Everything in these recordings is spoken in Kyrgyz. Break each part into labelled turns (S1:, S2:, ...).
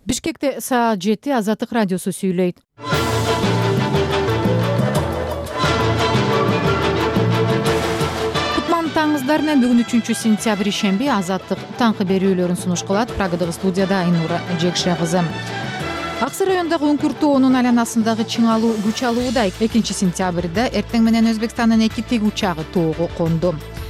S1: Бишкекте саат 7 Азаттык радиосу сүйлөйт. Кутман таңыңыздар менен. Бүгүн 3-сентябрь ишемби Азаттык таңкы берүүлөрүн сунуш кылат. Прагадагы студияда Айнура Жекше кызы. Аксы райондогу Үңкүр-тоонун айланасындагы чыңалуу күч алууда. 2-сентябрда эртең менен Өзбекстандын 2 тиг учагы тоого конду.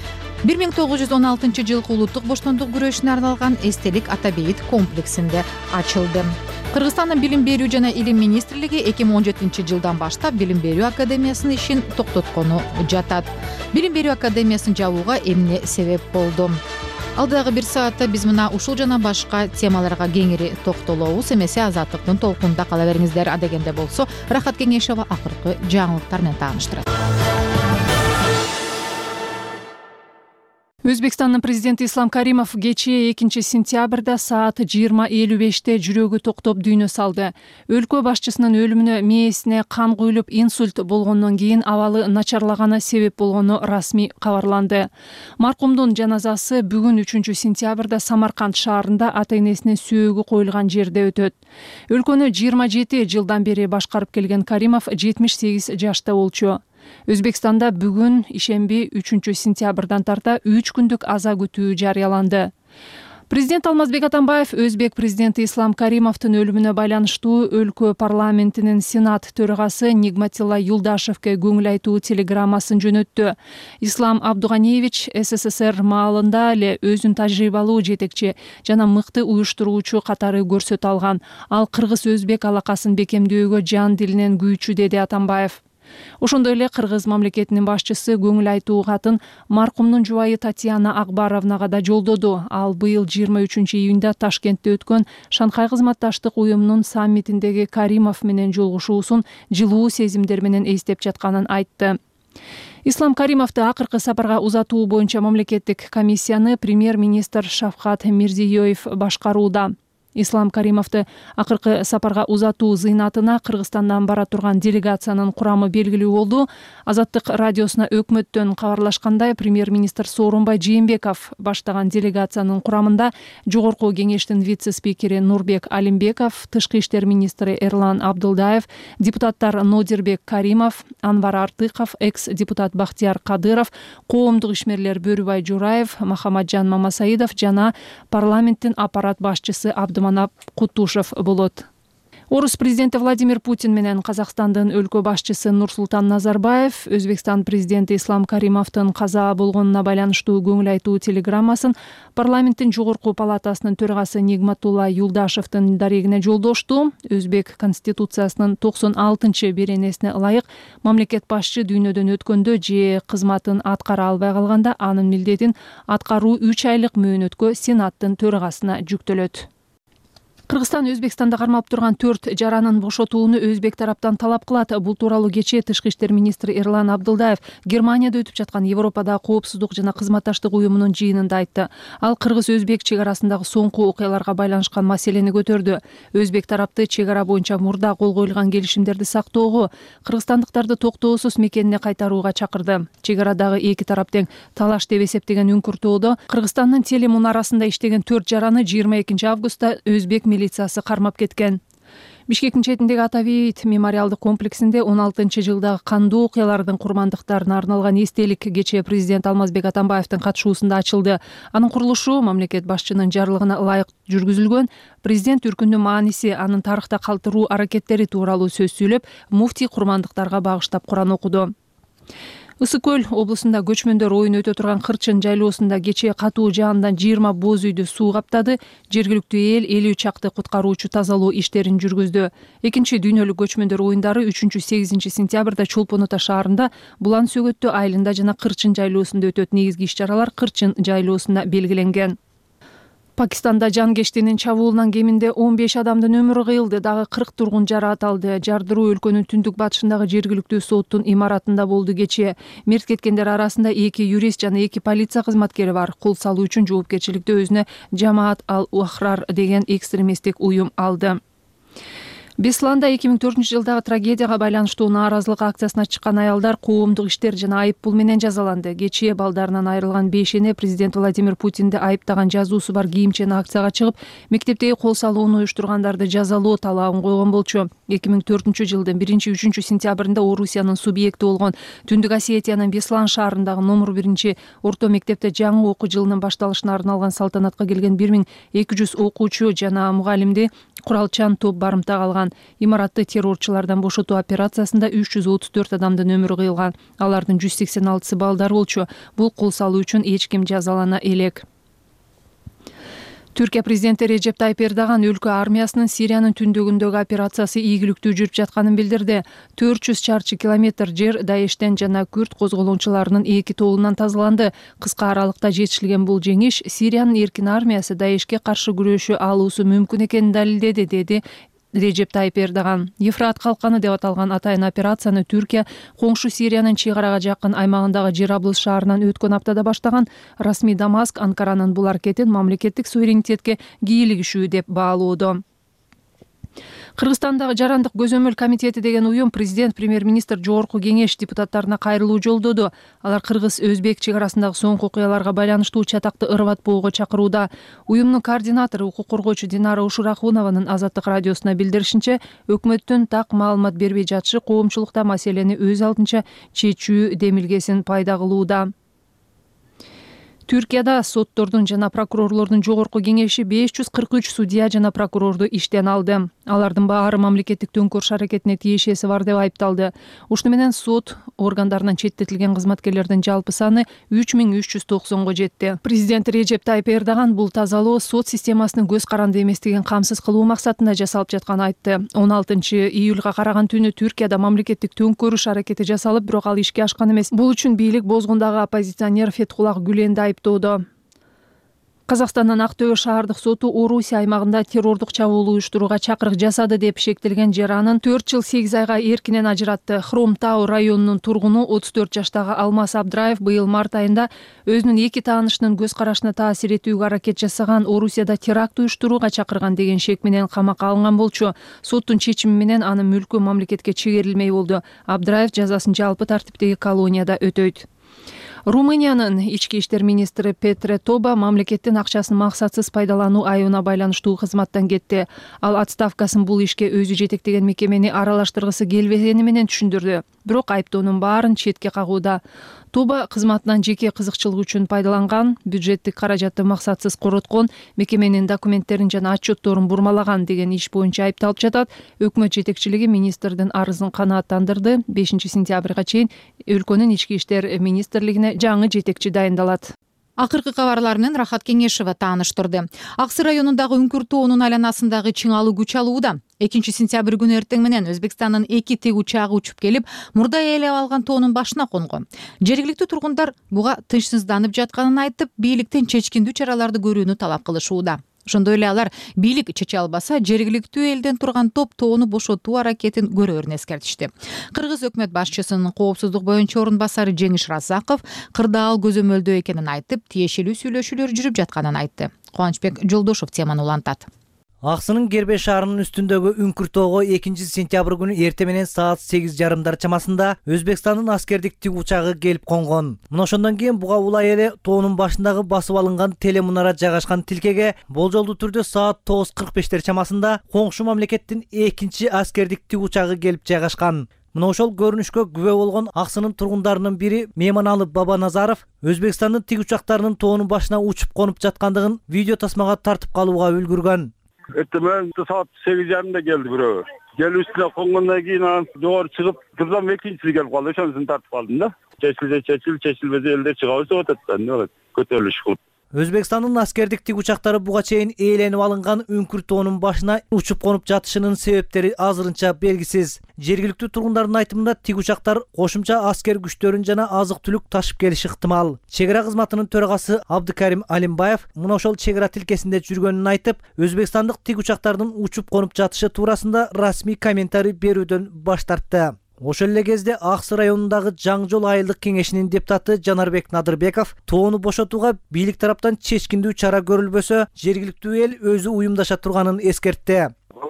S1: 1916 жылкы улуттук боштондук күрөшүнө арналган эстелик Атабейит комплексинде ачылды. Кыргызстандын билим берүү жана илим министрлиги 2017 жылдан баштап билим берүү академиясынын ишин токтоткону жатат. Билим берүү академиясын жабууга эмне себеп болду? Алдыдагы бир саатта биз мына ушул жана башка темаларга кеңири токтолобуз. Эмесе Азаттыктын толкунунда кала бериңиздер. Адегенде болсо Рахат Кеңешова акыркы жаңылыктар менен тааныштырат.
S2: Өзбекстандын президенти Ислам Каримов кечээ 2-сентябрда саат 20:55 жүрөгү токтоп дүйнө салды. Өлкө башчысынын өлүмүнө мээсине кан куюлуп инсульт болгондон кийин абалы начарлаганы себеп болгону расмий кабарланды. Маркумдун жаназасы бүгүн 3-сентябрда Самарканд шаарында ата-энесине сөөгү коюлган жерде өтөт. Өлкөнү 27 жылдан бери башкарып келген Каримов 78 жашта болчу. Өзбекстанда бүгүн ишемби 3-сентябрдан тарта 3 күндүк аза күтүү жарыяланды. Президент Алмазбек Атамбаев өзбек президенти Ислам Каримовдун өлүмүнө байланыштуу өлкө парламентинин сенат төрагасы Нигматилла Юлдашевке көңүл айтуу телеграммасын жөнөттү. Ислам Абдуганиевич СССР маалында эле өзүн тажрыйбалуу жетекчи жана мыкты уюштуруучу катары көрсөтө алган. Ал кыргыз-өзбек алакасын бекемдөөгө жан дилинен күйүүчү, деди Атамбаев. Ошондой эле кыргыз мамлекетинин башчысы көңүл айтуу катын маркумдун жубайы Татьяна Акбаровнага да жолдоду. Ал быйыл 23-июнда Ташкентте өткөн Шанхай кызматташтык уюмунун саммитиндеги Каримов менен жолугушуусун жылуу сезимдер менен эстеп жатканын айтты. Ислам Каримовду акыркы сапарга узатуу боюнча мамлекеттик комиссияны премьер-министр Шавкат Мирзиёев башкарууда. Ислам Каримовду акыркы сапарга узатуу зыйнатына Кыргызстандан бара турган делегациянын курамы белгилүү болду. Азаттык радиосуна өкмөттөн кабарлашкандай, премьер-министр Сооронбай Жээнбеков баштаган делегациянын курамында Жогорку кеңештин вице-спикери Нурбек Алимбеков, тышкы иштер министри Эрлан Абдылдаев, депутаттар Нодирбек Каримов, Анвар Артыков, экс-депутат Бахтияр Кадыров, коомдук ишмерлер Бөрүбай Жураев, Махамаджан Мамасаидов жана парламенттин аппарат башчысы Абдыманап Кутушев болот. Орус президенти Владимир Путин менен Казакстандын өлкө башчысы Нурсултан Назарбаев Өзбекстан президенти Ислам Каримовдун каза болгонуна байланыштуу көңүл айтуу телеграммасын парламенттин жогорку палатасынын төрагасы Нигматулла Юлдашевдин дарегине жолдошту. Өзбек конституциясынын 96-беренесине ылайык мамлекет башчы дүйнөдөн өткөндө же кызматын аткара албай калганда анын милдетин аткаруу 3 айлык мөөнөткө Сенаттын төрагасына жүктөлөт. Кыргызстан Өзбекстанда кармап турган 4 жаранын бошотууну өзбек тараптан талап кылат. Бул тууралуу кечээ тышкы иштер министри Эрлан Абдылдаев Германияда өтүп жаткан Европадагы коопсуздук жана кызматташтык уюмунун жыйынында айтты. Ал кыргыз-өзбек чек арасындагы соңку окуяларга байланышкан маселени көтөрдү. Өзбек тарапты чек ара боюнча мурда кол коюлган келишимдерди сактоого, кыргызстандыктарды токтоосуз мекенине кайтарууга чакырды. Чек арадагы эки тарап тең талаш деп эсептеген Үңкүр-тоодо Кыргызстандын Теле мунарасында иштеген 4 жараны 22 августта өзбек милициясы кармап кеткен. Бишкектин четиндеги Атабейит мемориалдык комплексинде 16-жылдагы кандуу окуялардын курмандыктарына арналган эстелик кечээ президент Алмазбек Атамбаевдин катышуусунда ачылды. Анын курулушу мамлекет башчынын жарлыгына ылайык жүргүзүлгөн. Президент үркүндүн мааниси, анын тарыхта калтыруу аракеттери тууралуу сөз сүйлөп, муфтий курмандыктарга багыштап Куран окуду. Ысык көл облусунда көчмөндөр оюн өтө турган Кырчын жайлоосунда кечээ катуу жаандан 20 боз үйдү суу каптады. Жергиликтүү эл 50 чакты куткаруучу тазалоо иштерин жүргүздү. Экинчи дүйнөлүк көчмөндөр оюндары 3-8-сентябрда Чолпон Ата шаарында, Булан Сөгөттө айылында жана Кырчын жайлоосунда өтөт. Негизги иш-чаралар Кырчын жайлоосунда белгиленген. Пакистанда жанкештинин чабуулунан кеминде 15 адамдын өмүрү кыйылды, дагы 40 тургун жараат алды. Жардыруу өлкөнүн түндүк батышындагы жергиликтүү соттун имаратында болду кечээ. Мерт кеткендер арасында 2 юрист жана 2 полиция кызматкери бар. Кол салуу үчүн жоопкерчиликти өзүнө Жамаат ал-Ухрар деген экстремисттик уюм алды. Бесланда 2004-жылдагы трагедияга байланыштуу нааразылык акциясына чыккан аялдар коомдук иштер жана айыппул менен жазаланды. Кечээ балдарынан айрылган бешене президент Владимир Путинди айыптаган жазуусу бар кийимчени акцияга чыгып, мектептеги кол салууну уюштургандарды жазалоо талабын койгон болчу. 2004-жылдын 1-3 сентябрында Орусиянын субъекти болгон Түндүк Осетиянын Беслан шаарындагы номер 1 орто мектепте жаңы окуу жылынын башталышына арналган салтанатка келген 1200 окуучу жана мугалимди куралчан топ барымтага алган. Имаратты террорчулардан бошотуу операциясында 334 адамдын өмүрү кыйылган. Алардын 186 балдар болчу. Бул кол салуу үчүн эч ким жазалана элек. Түркия президенти Режеп Тайып Эрдоган өлкө армиясынын Сириянын түндүгүндөгү операциясы ийгиликтүү жүрүп жатканын билдирди. 400 чарчы километр жер Даештен жана Күрд козголоочуларынын 2 тобунан тазаланды. Кыска аралыкта жетишилген бул жеңиш Сириянын эркин армиясы Даешке каршы күрөшүү алуусу мүмкүн экенин далилдеди, деди Режеп Тайып Эрдоган. Ефрат калканы деп аталган атайын операцияны Түркия коңшу Сириянын чек-арага жакын аймагындагы Жераблус шаарынан өткөн аптада баштаган. Расмий Дамаск Анкаранын бул аракетин мамлекеттик суверенитетке кийлигишүү деп баалоодо. Кыргызстандагы Жарандык көзөмөл комитети деген уюм президент, премьер-министр, жогорку кеңеш депутаттарына кайрылуу жолдоду. Алар кыргыз-өзбек чек арасындагы соңку окуяларга байланыштуу чатакты ырбатпоого чакырууда. Уюмдун координатору укук коргоочу Динара Ушурахунованын Азаттык радиосуна билдиришинче, өкмөттүн так маалымат бербей жатышы коомчулукта маселени өз алдынча чечүү демилгесин пайда кылууда. Түркияда соттордун жана прокурорлордун жогорку кеңеши 543 судья жана прокурорду иштен алды. Алардын баары мамлекеттик төңкөрүш аракетине тиешеси бар деп айыпталды. Ушуну менен сот органдарынан четтетилген кызматкерлердин жалпы саны 3390го жетти. Президент Режеп Тайып Эрдоган бул тазалоо сот системасынын көз каранды эместигин камсыз кылуу максатында жасалып жатканын айтты. 16-июлга караган түнү Түркияда мамлекеттик төңкөрүш аракети жасалып, бирок ал ишке ашкан эмес. Бул үчүн бийлик бозгундагы оппозиционер Фетхуллах Гүленди айыптоодо. Казакстандын Актөбө шаардык соту Орусия аймагында террордук чабуул уюштурууга чакырык жасады деп шектелген жаранын 4 жыл 8 айга эркинен ажыратты. Хромтау районунун тургуну 34 жаштагы Алмаз Абдраев быйыл март айында өзүнүн 2 таанышынын көз карашына таасир этүүгө аракет жасаган, Орусияда теракт уюштурууга чакырган деген шек менен камакка алынган болчу. Соттун чечими менен анын мүлкү мамлекетке чегерилмей болду. Абдраев жазасын жалпы тартиптеги колонияда өтөйт. Румыниянын ички иштер министри Петре Тоба мамлекеттин акчасын максатсыз пайдалануу айыбына байланыштуу кызматтан кетти. Ал отставкасын бул ишке өзү жетектеген мекемени аралаштыргысы келбегени менен түшүндүрдү. Бирок айыптоонун баарын четке кагууда. Тоба кызматынан жеке кызыкчылык үчүн пайдаланган, бюджеттик каражатты максатсыз короткон, мекеменин документтерин жана отчетторун бурмалаган деген иш боюнча айыпталып жатат. Өкмөт жетекчилиги министрдин арызын канааттандырды. 5 сентябрга чейин өлкөнүн ички иштер министрлигине жаңы жетекчи дайындалат.
S1: Акыркы кабарлар менен Рахат Кеңешева тааныштырды. Аксы районундагы Үңкүр тоонун айланасындагы чыңалуу күч алууда. 2 сентябрь күнү эртең менен Өзбекстандын 2 тик учагы учуп келип, мурда ээлеп алган тоонун башына конгон. Жергиликтүү тургундар буга тынчсызданып жатканын айтып, бийликтен чечкиндүү чараларды көрүүнү талап кылышууда. Ошондой эле алар бийлик чече албаса, жергиликтүү элден турган топ тоону бошотуу аракетин көрөөрүн эскертишти. Кыргыз өкмөт башчысынын коопсуздук боюнча орун басары Жеңиш Разаков кырдаал көзөмөлдөө экенин айтып, тиешелүү сүйлөшүүлөр жүрүп жатканын айтты. Кубанычбек Жолдошов теманы улантат.
S3: Аксынын Гербе шаарынын үстүндөгү Үңкүр тоого 2 сентябрь күнү эртең менен саат 8:30 чамасында Өзбекстандын аскердик тик учагы келип конгон. Мына ошондон кийин буга улай эле тоонун башындагы басып алынган телемунара жайгашкан тилкеге болжолдуу түрдө саат 9:45 чамасында коңшу мамлекеттин 2 аскердик тик учагы келип жайгашкан. Мына ошол көрүнүшкө күбө болгон Аксынын тургундарынын бири Мейманалы Баба Назаров Өзбекстандын тик учактарынын тоонун башына учуп конуп жаткандыгын видео тасмага тартып калууга үлгүргөн.
S4: Эртең саат 8:30 келди бирөө. Келип үстүнө конгондон кийин анан жогору чыгып, кырдан экинчиси келип калды. Ошонысын тартып калдым да. Чечилбесе элдер чыгабыз деп атат да. Эмне болот? Көтөрүлүш кылып.
S3: Өзбекстандын аскердик тик учактары буга чейин ээленип алынган Үңкүр тоонун башына учуп конуп жатышынын себептери азырынча белгисиз. Жергиликтүү тургундардын айтымында тик учактар кошумча аскер күчтөрүн жана азык түлүк ташып келиши ыктымал. Чек ара кызматынын төрагасы Абдыкарим Алимбаев мына ошол чек ара тилкесинде жүргөнүн айтып, Өзбекстандык тик учактардын учуп конуп жатышы туурасында расмий комментарий берүүдөн баш тартты. Ошол эле кезде Аксы районундагы Жаңы жол айылдык кеңешинин депутаты Жанарбек Надырбеков тоону бошотууга бийлик тараптан чечкиндүү чара көрүлбөсө, жергиликтүү эл өзү уюмдаша турганын эскертти.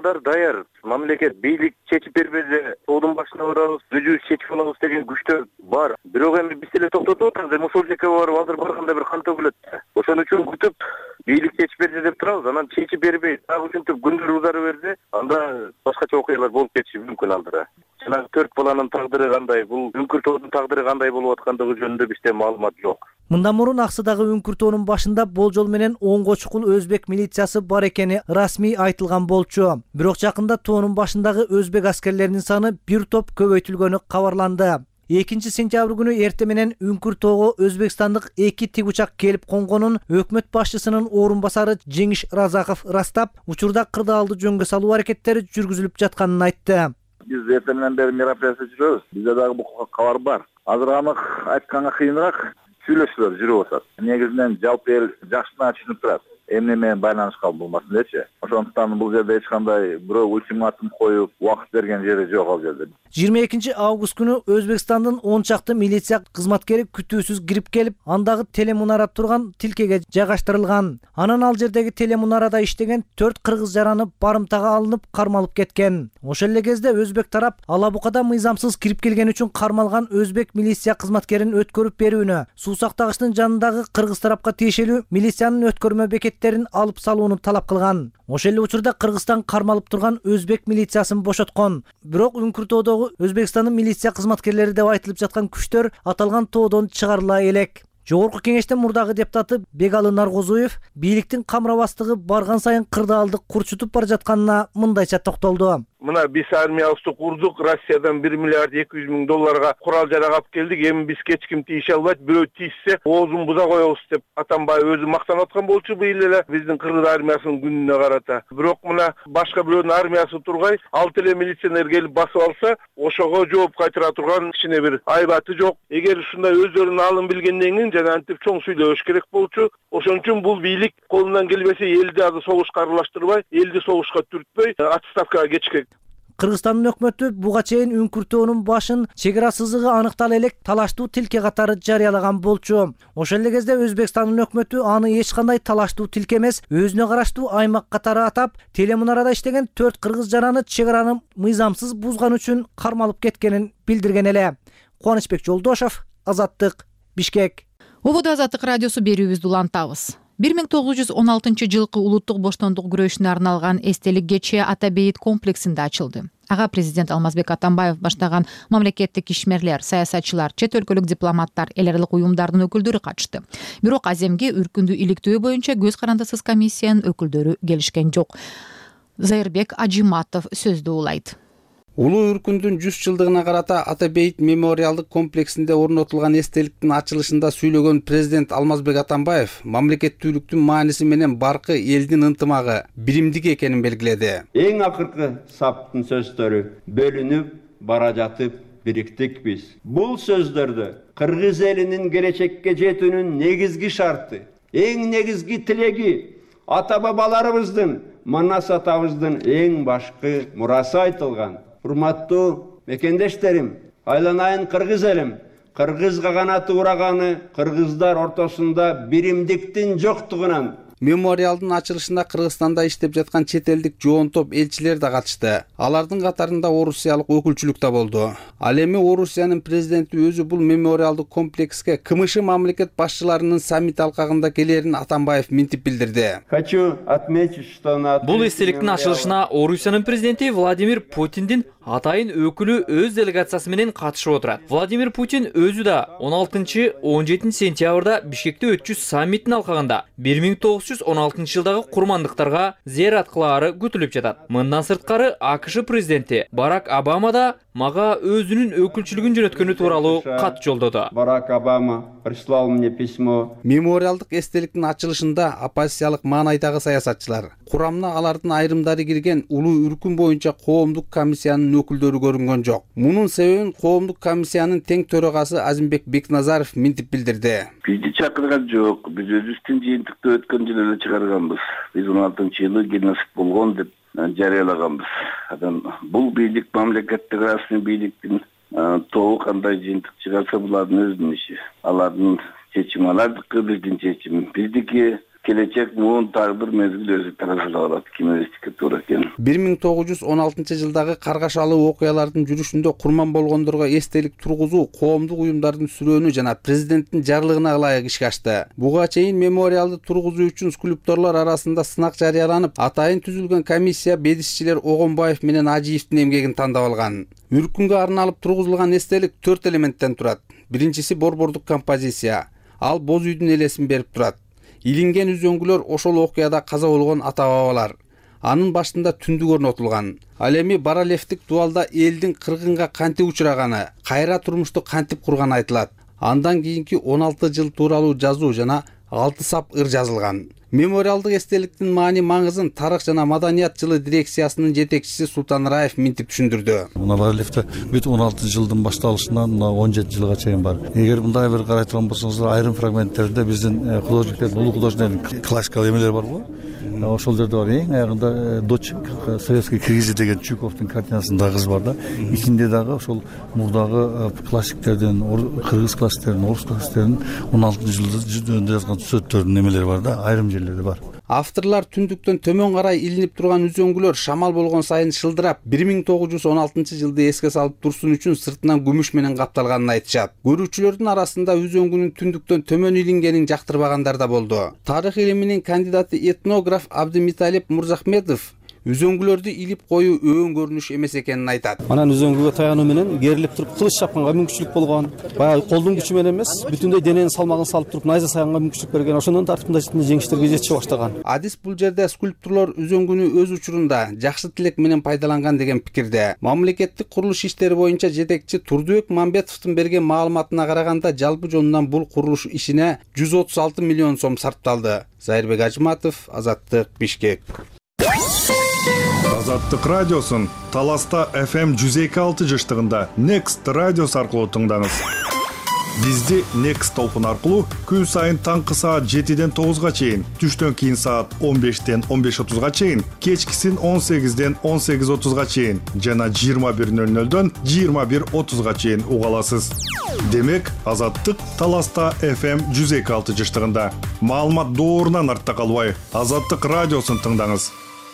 S5: органдар даяр. Мамлекет бийлик чечип бербесе, тоодун башына барабыз, өзүбүз чечип алабыз деген күчтөр бар. Бирок эми биз эле токтотуп атабыз, эми ошол жака барып азыр барганда бир кантип келет. Ошон үчүн күтүп, бийлик чечип берсе деп турабыз, анан чечип бербей, дагы ушинтип күндөр узара берсе, анда башкача окуялар болуп кетиши мүмкүн алдыра. Жана 4 баланын тагдыры кандай, бул үңкүртөөнүн тагдыры кандай болуп аткандыгы жөнүндө бизде маалымат жок.
S3: Мындан мурун Аксыдагы үңкүртөөнүн башында болжол менен 10 чукул өзбек милициясы бар экени расмий айтылган болчу. Бирок жакында тоонун башындагы өзбек аскерлеринин саны бир топ көбөйтүлгөнү кабарланды. 2 сентябрь күнү эрте менен Үңкүртөөгө өзбекстандык 2 тигучак келип конгонун өкмөт башчысынын орун басары Жеңиш Разаков растап, учурда кырдаалды жөнгө салуу аракеттери жүргүзүлүп жатканын айтты.
S6: Биз эрте менен бери мероприятие жүрөбүз. Бизде дагы бул кабар бар. Азыр анык айтканга кыйыныраак сүйлөшүүлөр жүрүп атат. Негизинен жалпы эл жакшына түшүнүп турат. Эмне менен байланышкан болмасын дечи. Ошондуктан бул жерде эч кандай бирөө ультиматум коюп, убакыт берген жери жок ал жерде.
S3: 22 август күнү Өзбекстандын 10 чакты милиция кызматкери күтүүсүз кирип келип, андагы телемунара турган тилкеге жайгаштырылган. Анан ал жердеги телемунарада иштеген 4 кыргыз жараны барымтага алынып, кармалып кеткен. Ошол эле кезде өзбек тарап Алабукада мыйзамсыз кирип келген үчүн кармалган өзбек милиция кызматкерин өткөрүп берүүнү, суу сактагычтын жанындагы кыргыз тарапка тиешелүү милициянын өткөрмө бекеттерин алып салууну талап кылган. Ошол эле учурда Кыргызстан кармалып турган өзбек милициясын бошоткон. Бирок Үңкүртөөгө Өзбекстандын милиция кызматкерлери деп айтылып жаткан күчтөр аталган тоодон чыгарыла элек. Жогорку кеңештин мурдагы депутаты Бегалы Наргозуев бийликтин камрабастыгы барган сайын кырдаалды курчутуп бара жатканына мындайча токтолду.
S7: Мына биз армиябызды курдук, Россиядан 1 миллиард 200 миң долларга курал жарак алып келдик. Эми биз эч ким тийише албайт, бирөө тийсе оозун буза коебуз деп Атамбаев өзү мактанып аткан болчу быйыл эле биздин кыргыз армиясынын күнүнө карата. Бирок мына башка бирөөнүн армиясы тургай, алты эле милиционер келип басып алса, ошого жооп кайтара турган кичине бир айбаты жок. Эгер ушундай өздөрүнүн алын билгенден кийин жана антип чоң сүйлөш керек болчу. Ошон үчүн бул бийлик колунан келбесе элди азыр согушка аралаштырбай, элди согушка түртпөй, отставкага кетишкен.
S3: Кыргызстандын өкмөтү буга чейин Үңкүртөөнүн башын чек ара сызыгы аныктала элек талаштуу тилке катары жарыялаган болчу. Ошол эле кезде Өзбекстандын өкмөтү аны эч кандай талаштуу тилке эмес, өзүнө караштуу аймак катары атап, телемунарада иштеген 4 кыргыз жараны чек араны мыйзамсыз бузган үчүн кармалып кеткенин билдирген эле. Кубанычбек Жолдошов, Азаттык, Бишкек.
S1: Убуду Азаттык радиосу берүүбүздү улантабыз. 1916 жылкы улуттук боштондук күрөшүнө арналган эстелик кечи Атабейит комплексинде ачылды. Ага президент Алмазбек Атамбаев баштаган мамлекеттик ишмерлер, саясатчылар, чет өлкөлүк дипломаттар, эл аралык уюмдардын өкүлдөрү катышты. Бирок Аземге үркүндү иликтөө боюнча көз карандысыз комиссиянын өкүлдөрү келишкен жок. Зайырбек Ажиматов сөздү улайт.
S8: Улуу Үркүндүн 100 жылдыгына карата Атабейит мемориалдык комплексинде орнотулган эстеликтин ачылышында сүйлөгөн президент Алмазбек Атамбаев мамлекеттүүлүктүн мааниси менен баркы элдин ынтымагы, биримдиги экенин белгиледи.
S9: Эң акыркы саптын сөздөрү бөлүнүп бара жатып бириктик биз. Бул сөздөрдө кыргыз элинин келечекке жетүүнүн негизги шарты, эң негизги тилеги, ата бабаларыбыздын, манас атабыздын эң башкы мурасы айтылган. Урматтуу мекендештерим, айланайын кыргыз элим, кыргызга канаты ураганы кыргыздар ортосунда биримдиктин жоктугунан.
S8: Мемориалдын ачылышында Кыргызстанда иштеп жаткан чет элдик жоон топ элчилер да катышты. Алардын катарында Орусиялык өкүлчүлүк да болду. Ал эми Орусиянын президенти өзү бул мемориалдык комплекске КМШ мамлекет башчыларынын саммит алкагында келерин Атамбаев минтип билдирди.
S9: Хочу отметить, что на
S10: бул эстеликтин ачылышына Орусиянын президенти Владимир Путиндин атайын өкүлү өз делегациясы менен катышып отурат. Владимир Путин өзү да 16-17 сентябрда Бишкекте өтчү саммиттин алкагында 1916 жылдагы курмандыктарга зыярат кылаары күтүлүп жатат. Мындан сырткары АКШ президенти Барак Обама да мага өзүнүн өкүлчүлүгүн жөнөткөнү тууралуу кат жолдоду.
S9: Барак Обама прислал мне письмо.
S8: Мемориалдык эстеликтин ачылышында оппозициялык маанайдагы саясатчылар, курамына алардын айрымдары кирген улуу үркүн боюнча коомдук комиссиянын өкүлдөрү көрүнгөн жок. Мунун себебин коомдук комиссиянын тең төрагасы Азимбек Бекназаров минтип билдирди.
S6: Бизди чакырган жок. Биз өзүбүздүн жыйынтыкты өткөн жылы эле чыгарганбыз. Биз 16-жылы геноцид болгон деп жарыялаганбыз. Бул бийлик мамлекеттик расмий бийликтин тобу кандай жыйынтык чыгарса булардын өзүнүн иши. Алардын чечими, алардыкы биздин чечим. Биздики
S5: келечек муун тагдыр мезгил өзү таrazılап алат кимге туура экен.
S8: 1916 жылдагы каргашалуу окуялардын жүрүшүндө курман болгондорго эстелик тургузуу коомдук уюмдардын сүрөөнү жана президенттин жарлыгына ылайык ишке ашты. Буга чейин мемориалды тургузуу үчүн скульпторлор арасында сынак жарыяланып, атайын түзүлгөн комиссия бедисчилер Огонбаев менен Ажиевдин эмгегин тандап алган. Үркүнгө арналып тургузулган эстелик 4 элементтен турат. Биринчиси борбордук композиция. Ал боз үйдүн элесин берип турат. Илинген үзөңгүлөр ошол окуяда каза болгон ата-бабалар. Анын башында түндүк орнотулган. Ал эми баралевтик дуалда элдин кыргынга кантип учураганы, кайра турмушту кантип курганы айтылат. Андан кийинки 16 жыл тууралуу жазуу жана 6 сап ыр жазылган. Мемориалдык эстеликтин маани маңызын тарых жана маданият жылы дирекциясынын жетекчиси Султан Раев минтип түшүндүрдү.
S11: Мына баралевте бүт 16 жылдын башталышынан 17 жылга чейин бар. Эгер мындай бир карай турган болсоңуздар, айрым фрагменттерде биздин художниктердин, улуу художниктердин классикалык эмелери бар го. Ошол жерде бар. Эң аягында дочек советский киргизи деген Чуковдун картинасын дагы бар да. Ичинде дагы ошол мурдагы классиктердин, кыргыз классиктердин, орус классиктердин 16 жылда жазган сөздөрдүн эмелери бар да, айрым жерлери бар.
S8: Авторлар түндүктөн төмөн карай илинип турган үзөңгүлөр шамал болгон сайын шылдырап, 1916 жылды эске салып турсун үчүн сыртынан күмүш менен капталганын айтышат. Көрүүчүлөрдүн арасында үзөңгүнүн түндүктөн төмөн илингенин жактырбагандар да болду. Тарых илиминин кандидаты этнограф Абдымиталип Мурзахметов үзөңгүлөрдү илип коюу өң көрүнүш эмес экенин айтат.
S12: Анан үзөңгүгө таянуу менен керилип туруп кылыч чапканга мүмкүнчүлүк болгон. Баягы колдун күчү менен эмес, бүтүндөй дененин салмагын салып туруп найза саянга мүмкүнчүлүк берген. Ошондон тартымда жеңиштерге жетише баштаган.
S8: Адис бул жерде скульпторлор үзөңгүнү өз учурунда жакшы тилек менен пайдаланган деген пикирде. Мамлекеттик курулуш иштери боюнча жетекчи Турдубек Мамбетовдун берген маалыматына караганда, жалпы жонунан бул курулуш ишине 136 миллион сом сарпталды. Зайырбек Ажматов, Азаттык, Бишкек.
S13: Азаттык радиосун Таласта FM 102.6 жыштыгында Next радиос аркылуу тыңдаңыз. Бизди Next толкун аркылуу күн сайын таңкы саат 7-ден 9-га чейин, түштөн кийин саат 15-ден 15:30-га чейин, кечкисин 18-ден 18:30-га чейин жана 21:00-дөн 21:30-га чейин уга аласыз. Демек, Азаттык Таласта FM 102.6 жыштыгында. Маалымат доорунан артта калбай, Азаттык радиосун тыңдаңыз.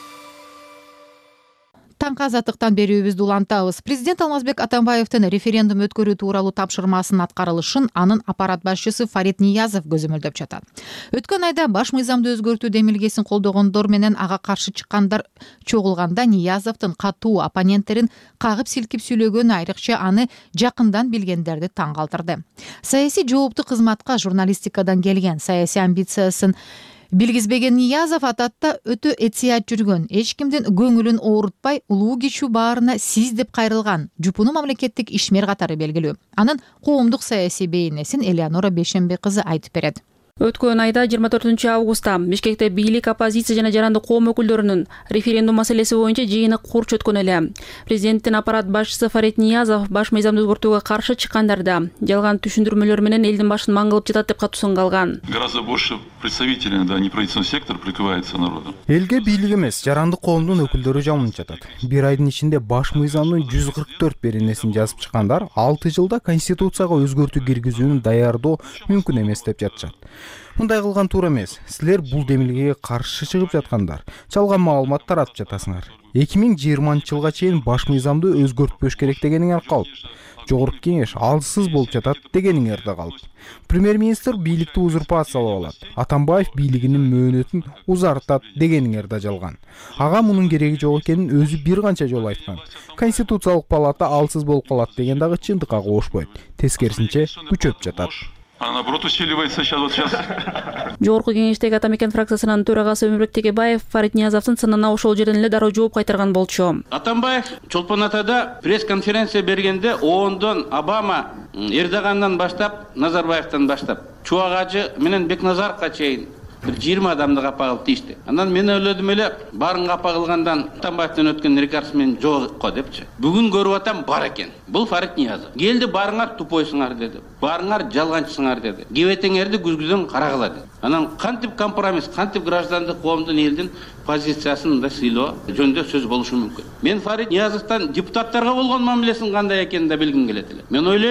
S1: Таңкы азаттыктан берүүбүздү улантабыз. Президент Алмазбек Атамбаевдин референдум өткөрүү тууралуу тапшырмасынын аткарылышын анын аппарат башчысы Фарид Ниязов көзөмөлдөп жатат. Өткөн айда баш мыйзамды өзгөртүү демилгесин колдогондор менен ага каршы чыккандар чогулганда Ниязовдун катуу оппоненттерин кагып силкип сүйлөгөнү айрыкча аны жакындан билгендерди таң калтырды. Саясий жооптуу кызматка журналистикадан келген, саясий амбициясын билгизбеген Ниязов ататта өтө этият жүргөн, эч кимдин көңүлүн оорутпай, улуу кичүү баарына сиз деп кайрылган, жупуну мамлекеттик ишмер катары белгилүү. Анын коомдук саясий бейнесин Элеонора Бейшенбек кызы айтып берет.
S14: Өткөн айда 24 августта Бишкекте бийлик, оппозиция жана жаранды коом өкүлдөрүнүн референдум маселеси боюнча жыйыны курч өткөн эле. Президенттин аппарат башчысы Фарид Ниязов баш мыйзамды өзгөртүүгө каршы чыккандарда жалган түшүндүрмөлөр менен элдин башын маңгылып жатат деп катуусын калган.
S15: Гораздо больше представителей неправительственного сектора прикрывается народом.
S16: Элге бийлик эмес, жаранды коомдун өкүлдөрү жамылып жатат. Бир айдын ичинде баш мыйзамдын 144 беренесин жазып чыккандар 6 жылда конституцияга өзгөртүү киргизүүнү даярдоо мүмкүн эмес деп жатышат. Мындай кылган туура эмес. Силер бул демилгеге каршы чыгып жаткандар, жалган маалымат таратып жатасыңар. 2020-жылга чейин баш мыйзамды өзгөртпөш керек дегениңер калп. Жогорку кеңеш алсыз болуп жатат дегениңер да калп. Премьер-министр бийликти узурпациялап алат. Атамбаев бийлигинин мөөнөтүн узартат дегениңер да жалган. Ага мунун кереги жок экенин өзү бир канча жолу айткан. Конституциялык палата алсыз болуп калат деген дагы чындыкка кошпойт. Тескерисинче күчөп жатат.
S15: А наоборот усиливается сейчас.
S14: Жогорку кеңештеги Ата Мекен фракциясынын төрагасы Өмүрбек Текебаев Фарид Ниязовдун сынына ошол жерден эле дароо жооп кайтарган болчу.
S17: Атамбаев Чолпон Атада пресс-конференция бергенде ООНдон Обама, Эрдогандан баштап, Назарбаевтан баштап, Чубагажы менен Бекназаровго чейин 20 адамды капа кылып тийишти. Андан мен ойлодум эле, барын капа кылгандан Атамбаевден өткөн рекорд менен жок го депчи. Бүгүн көрүп атам бар экен. Бул Фарид Ниязов. Келди, барыңар тупойсуңар деди. Барыңар жалганчысыңар деди. Кебетеңерди күзгүдөн карагыла деди. Анан кантип компромисс, кантип граждандык коомдун элдин позициясын да сыйлоо жөнүндө сөз болушу мүмкүн. Мен Фарид Ниязовдон депутаттарга болгон мамилесин кандай экенин да билгим келет эле. Мен ойлойм,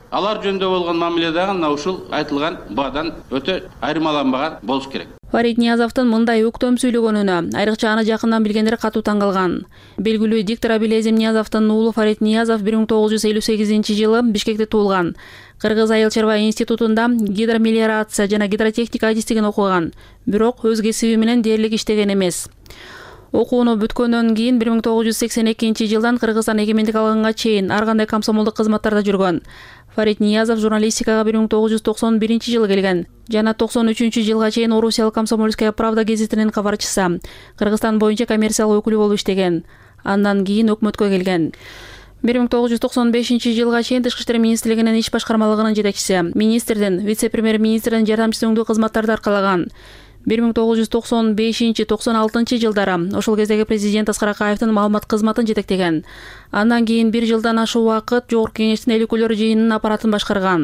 S17: алар жөнүндө болгон мамиле дагы мына ушул айтылган баадан өтө айырмаланбаган болуш керек.
S14: Фарид Ниязовдун мындай өктөм сүйлөгөнүнө айрыкча аны жакындан билгендер катуу таң калган. Белгилүү диктор Абилезим Ниязовдун уулу Фарид Ниязов 1958-жылы Бишкекте туулган. Кыргыз айыл чарба институтунда гидромелиорация жана гидротехника адистигин окуган, бирок өз кесиби менен дээрлик иштеген эмес. Окууну бүткөндөн кийин 1982-жылдан Кыргызстан эгемендик алганга чейин ар кандай комсомолдук кызматтарда жүргөн. Фарид Ниязов журналистикага 1991-жылы келген жана 93-жылга чейин Орусиялык Комсомольская правда гезитинин кабарчысы, Кыргызстан боюнча коммерциялык өкүлү болуп иштеген. Андан кийин өкмөткө келген. 1995-жылга чейин Тышкы иштер министрлигинин иш башкармалыгынын жетекчиси, министрдин, вице-премьер-министрдин жардамчысы өңдүү кызматтарды аркалаган. 1995-96 жылдары ошол кездеги президент Аскар Акаевдин маалымат кызматын жетектеген. Андан кийин 1 жылдан ашуу убакыт Жогорку Кеңештин эл өкүлдөрү жыйынынын аппаратын башкарган.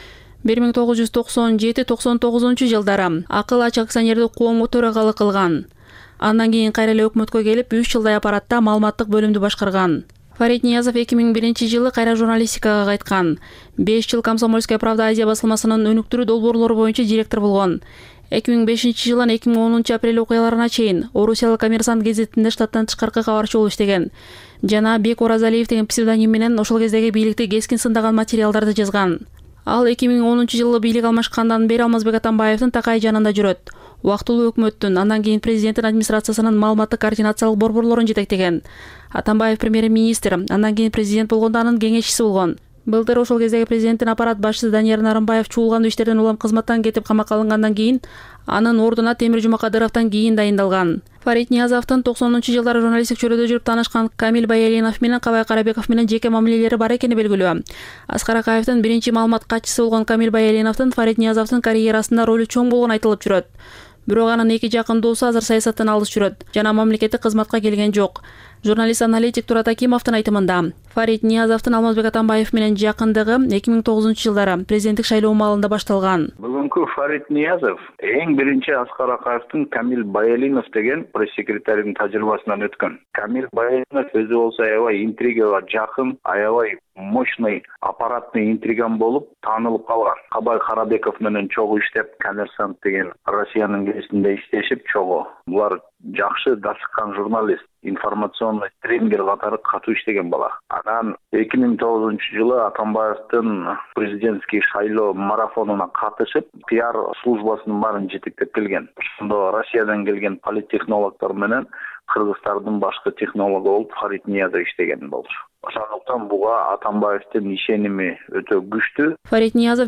S14: 1997-99 жылдары Акыл Ачык акционердик коому төрагалык кылган. Андан кийин кайра эле өкмөткө келип 3 жылдай аппаратта маалыматтык бөлүмдү башкарган. Фарид Ниязов 2001-жылы кайра журналистикага кайткан. 5 жыл Комсомольская правда Азия басылмасынын өнүктүрүү долбоорлору боюнча директор болгон. 2005-жылдан 2010 окуяларына чейин Орусиялык Коммерсант гезитинде штаттан тышкаркы кабарчы болуп иштеген. Жана Бек Оразалиев деген псевдоним менен ошол кездеги бийликти кескин сындаган материалдарды жазган. Ал 2010-жылы бийлик алмашкандан бери Алмазбек Атамбаевдин такай жанында жүрөт. Убактылуу өкмөттүн, андан кийин президенттин администрациясынын маалыматтык координациялык борборлорун жетектеген. Атамбаев премьер-министр, андан кийин президент болгондо анын кеңешчиси болгон. Былтыр ошол кездеги президенттин аппарат башчысы Данияр Нарымбаев чуулган иштерден улам кызматтан кетип камакка алынгандан кийин анын ордуна Темир Жумакадыровдон кийин дайындалган. Фарид Ниязовдун 90-жылдары журналисттик чөйрөдө жүрүп таанышкан Камил Баялинов менен Кабай Карабеков менен жеке мамилелери бар экени белгилүү. Аскар Акаевдин биринчи маалымат катчысы болгон Камил Баялиновдун Фарид Ниязовдун карьерасында ролу чоң болгону айтылып жүрөт. Бирок анын эки жакын досу азыр саясаттан алыс жүрөт жана мамлекеттик кызматка келген жок. Журналист-аналитик Турат Акимовдун айтымында Фарид Ниязовдун Алмазбек Атамбаев менен жакындыгы 2009-жылдары президенттик шайлоо маалында башталган.
S6: Бүгүнкү Фарид Ниязов эң биринчи Аскар Акаевдин Камил Баялинов деген пресс-секретарынын тажрыйбасынан өткөн. Камил Баялинов өзү болсо аябай интригага жакын, аябай мощный аппаратный интриган болуп таанылып калган. Кабай Карабеков менен чогуу иштеп, Коммерсант деген Россиянын гезитинде иштешип чогуу. Булар жакшы дасыккан журналист, информационный тренер катары катуу иштеген бала. Анан 2009-жылы Атамбаевдин президентский шайлоо марафонуна катышып, пиар службасынын баарын жетектеп келген. Ошондо Россиядан келген политтехнологдор менен кыргыздардын башкы технологу болуп Фарид Ниязов иштеген болчу. Ошондуктан буга Атамбаевдин ишеними өтө күчтүү.
S14: Фарид Ниязов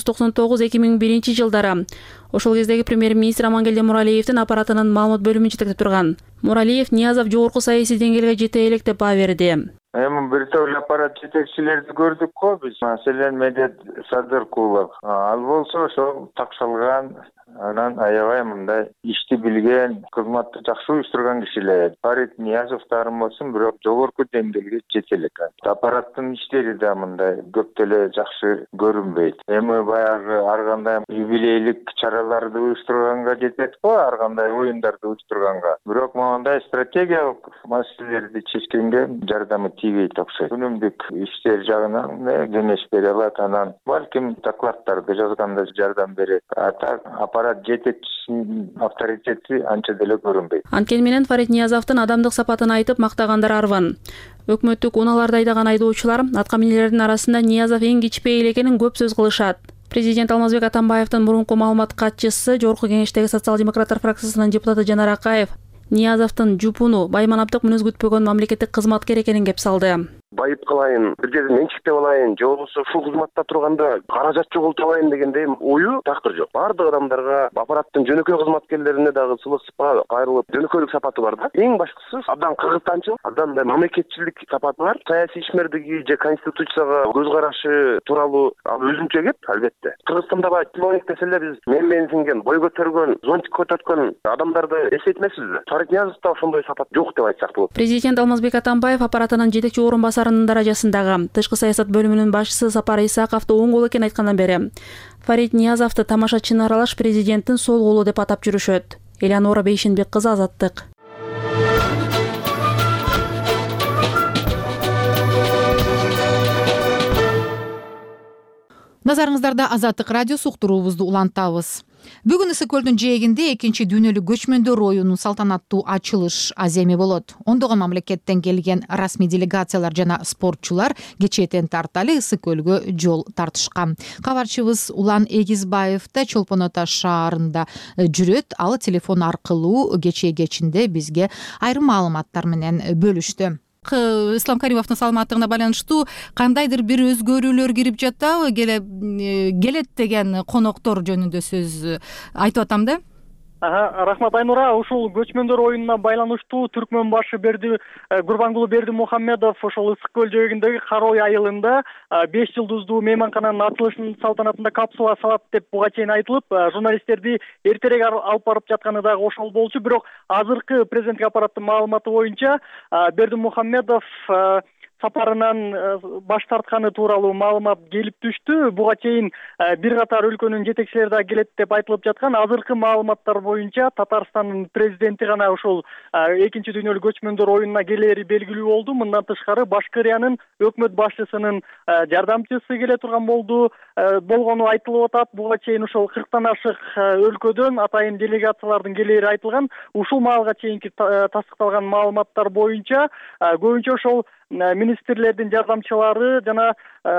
S14: 1999-2001 жылдары ошол кездеги премьер-министр Амангелди Муралиевдин аппаратынын маалымат бөлүмүн жетектеп турган. Муралиев Ниязов жогорку саясий деңгээлге жете элек деп баа берди.
S18: Эми бир топ аппарат жетекчилерди көрдүк го биз. Маселен Медет Садыркулов. Ал болсо ошол такшалган, анан аябай мындай ишти билген, кызматты жакшы уюштурган кишилер. Фарид Ниязовдун болсун, бирок жогорку деңгээлге жете элек. Аппараттын иштери да мындай көп деле жакшы көрүнбөйт. Эми баягы ар кандай юбилейлик чараларды уюштурганга жетет го, ар кандай оюндарды уюштурганга. Бирок мондай стратегиялык маселелерди чечкенге жардамы тийбейт окшойт. Өнүмдүк иштер жагынан кеңеш бере алат, анан балким докладдарды жазганда жардам берет. Аппарат жетекчисинин авторитети анча деле көрүнбөйт.
S14: Анткени менен Фарид Ниязовдун адамдык сапатын айтып мактагандар арбан. Өкмөттүк унааларды айдаган айдоочулар атка минерлердин арасында Ниязов эң кичпейил экенин көп сөз кылышат. Президент Алмазбек Атамбаевдин мурунку маалымат катчысы, Жогорку Кеңештеги социал-демократтар фракциясынын депутаты Жанар Акаев Ниязовдун жупуну байманаптык мүнөз күтпөгөн мамлекеттик кызматкер экенин кеп салды.
S5: Байып калайын, бир жерде менчиктеп алайын, же болбосо ушул кызматта турганда каражат жоголтуп алайын дегендей ою тактыр жок. Бардык адамдарга, аппараттын жөнөкөй кызматкерлерине дагы сылык сапа кайрылып, жөнөкөйлүк сапаты бар да. Эң башкысы абдан кыргызчыл, абдан мамлекетчилик сапаты бар. Саясий ишмердиги же конституцияга көз карашы тууралуу ал өзүнчө кеп, албетте. Кыргызстанда бай тилоник деселе биз мен сиңген, бой көтөргөн, зонтик көтөрткөн адамдарды эстетмесизби? Фарид Ниязовдо ошондой сапат жок деп айтсак болот.
S14: Президент Алмазбек Атамбаев аппаратынын жетекчи орунбасарынын даражасындагы тышкы саясат бөлүмүнүн башчысы Сапар Исаковду оң кол экенин айткандан бери Фарид Ниязовду тамашачыны аралаш президенттин сол колу деп атап жүрүшөт. Элеонора Бейшенбек кызы, Азаттык.
S1: Назарыңыздарда Азаттык радиосу уктуруубузду улантабыз. Бүгүн Ысык көлдүн жээгинде экинчи дүйнөлүк көчмөндөр оюнунун салтанаттуу ачылыш аземи болот. Ондогон мамлекеттен келген расмий делегациялар жана спортчулар кечээден тарталы Ысык көлгө жол тартышкан. Кабарчыбыз Улан Эгизбаев да Чолпон Ата шаарында жүрөт. Ал телефон аркылуу кечээ кечинде бизге айрым маалыматтар менен бөлүштү. Ислам Каримовдун саламаттыгына байланыштуу кандайдыр бир өзгөрүүлөр кирип жатабы, келет деген коноктор жөнүндө сөз айтып атам да.
S19: Рахмат Айнура, ушул көчмөндөр оюнуна байланыштуу түркмөн башы Гурбангулу Бердимухаммедов ошол Ысык көл жээгиндеги Карой айылында 5 жылдыздуу мейманкананын ачылышынын салтанатында капсула салат деп буга чейин айтылып, журналисттерди эртерээк алып барып жатканы дагы ошол болчу. Бирок азыркы президенттик аппараттын маалыматы боюнча Бердимухаммедов сапарынан баш тартканы тууралуу маалымат келип түштү. Буга чейин бир катар өлкөнүн жетекчилери да келет деп айтылып жаткан. Азыркы маалыматтар боюнча Татарстандын президенти гана ошол экинчи дүйнөлүк көчмөндөр оюнуна келери белгилүү болду. Мындан тышкары Башкыриянын өкмөт башчысынын жардамчысы келе турган болгону айтылып атат. Буга чейин ошол 40тан ашык өлкөдөн атайын делегациялардын келери айтылган. Ушул маалга чейинки тастыкталган маалыматтар боюнча көбүнчө ошол министрлердин жардамчылары жана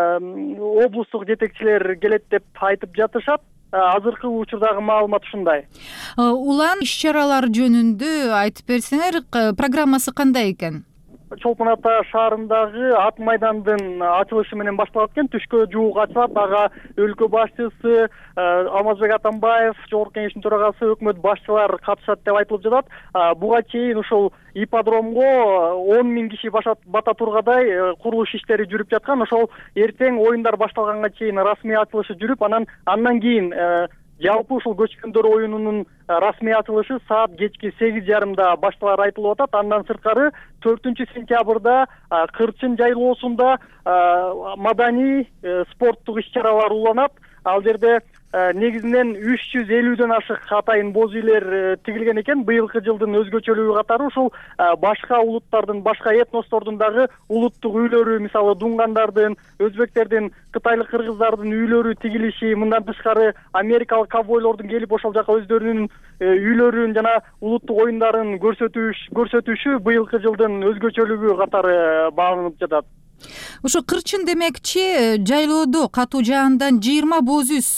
S19: облустук жетекчилер келет деп айтып жатышат. Азыркы учурдагы маалымат ушундай.
S1: Улан иш-чаралар жөнүндө айтып берсеңер, программасы кандай экен?
S19: Чолпон Ата шаарындагы ат майдандын ачылышы менен башталат экен. Түшкө жуук ачылат. Ага өлкө башчысы Алмазбек Атамбаев, Жогорку Кеңештин төрагасы, өкмөт башчылар катышат деп айтылып жатат. Буга чейин ушул ипподромго 10 000 киши бата тургадай курулуш иштери жүрүп жаткан. Ошол эртең оюндар башталганга чейин расмий ачылышы жүрүп, андан кийин жалпы ушул көчмөндөр оюнунун расмий ачылышы саат кечки 8:30 башталары айтылып атат. Андан сырткары 4-сентябрда Кырчын жайлоосунда маданий спорттук иш-чаралар уланат. Ал жерде негизинен 350ден ашык атайын боз үйлөр тигилген экен. Быйылкы жылдын өзгөчөлүгү катары ушул башка улуттардын, башка этностордун дагы улуттук үйлөрү, мисалы дунгандардын, өзбектердин, кытайлык кыргыздардын үйлөрү тигилиши, мындан тышкары америкалык ковбойлордун келип ошол жака өздөрүнүн үйлөрүн жана улуттук оюндарын көрсөтүшү быйылкы жылдын өзгөчөлүгү катары бааланып жатат.
S1: Ошо Кырчын демекчи жайлоодо катуу жаандан 20 боз үй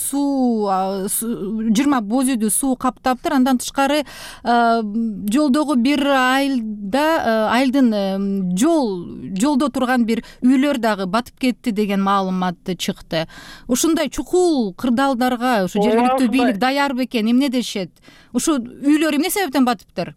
S1: суу каптаптыр. Андан тышкары жолдогу бир айылдын жолдо турган бир үйлөр дагы батып кетти деген маалымат чыкты. Ушундай чукул кырдаалдарга ошо жергиликтүү бийлик даяр бекен? Эмне дешет? Ушу үйлөр эмне себептен батыптыр?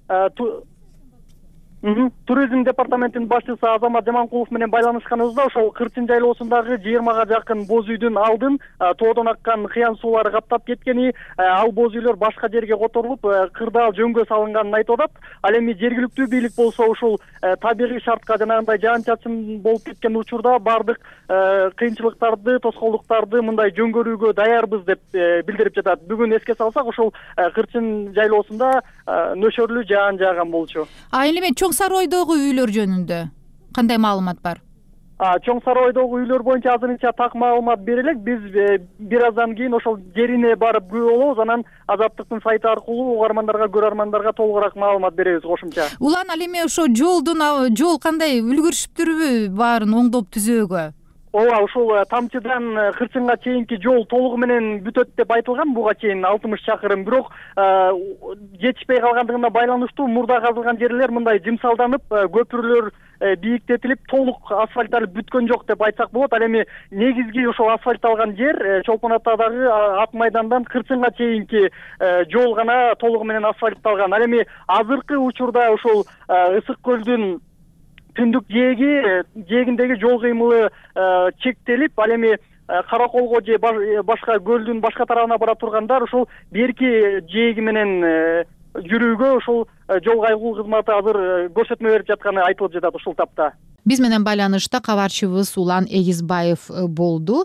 S1: Туризм департаментинин башчысы Азамат Жаманкулов менен байланышканыбызда ошол Кырчын жайлоосундагы 20га жакын боз үйдүн алдын тоодон аккан кыян суулары каптап кеткени, ал боз үйлөр башка жерге которулуп, кырдаал жөнгө салынганын айтып атат. Ал эми жергиликтүү бийлик болсо ушул табигый шартка жанагындай жаан-чачын болуп кеткен учурда бардык кыйынчылыктарды, тоскоолдуктарды мындай жөнгөрүүгө даярбыз деп билдирип жатат. Бүгүн эске салсак, ошол Кырчын жайлоосунда нөшөрлүү жаан жааган болчу. Эми Чоң Саройдогу үйлөр жөнүндө кандай маалымат бар?
S19: Чоң Саройдогу үйлөр боюнча азырынча так маалымат берелек. Биз бир аздан кийин ошол жерине барып күбө болобуз. Анан Азаттыктын сайты аркылуу угармандарга, көрөрмандарга толугураак маалымат беребиз кошумча.
S1: Улан, ал эми ошо жол кандай, үлгүрүшүптүрбү баарын оңдоп түзөөгө?
S19: Ооба, ушул Тамчыдан Кырчынга чейинки жол толугу менен бүтөт деп айтылган. Буга чейин 60 чакырым. Бирок жетишпей калгандыгына байланыштуу мурда казылган жерлер мындай жымсалданып, көпүрлөр бийиктетилип, толук асфальтталып бүткөн жок деп айтсак болот. Ал эми негизги ошол асфальтталган жер Чолпон Атадагы ат майдандан Кырчынга чейинки жол гана толугу менен асфальтталган. Ал эми азыркы учурда ошол Ысык көлдүн түндүк жээгиндеги жол кыймылы чектелип, ал эми Караколго же башка көлдүн башка тарабына бара тургандар ушул берки жээги менен жүрүүгө ушул жол кайгуу кызматы азыр көрсөтмө берип жатканы айтылып жатат ушул тапта.
S1: Биз менен байланышта кабарчыбыз Улан Эгизбаев болду.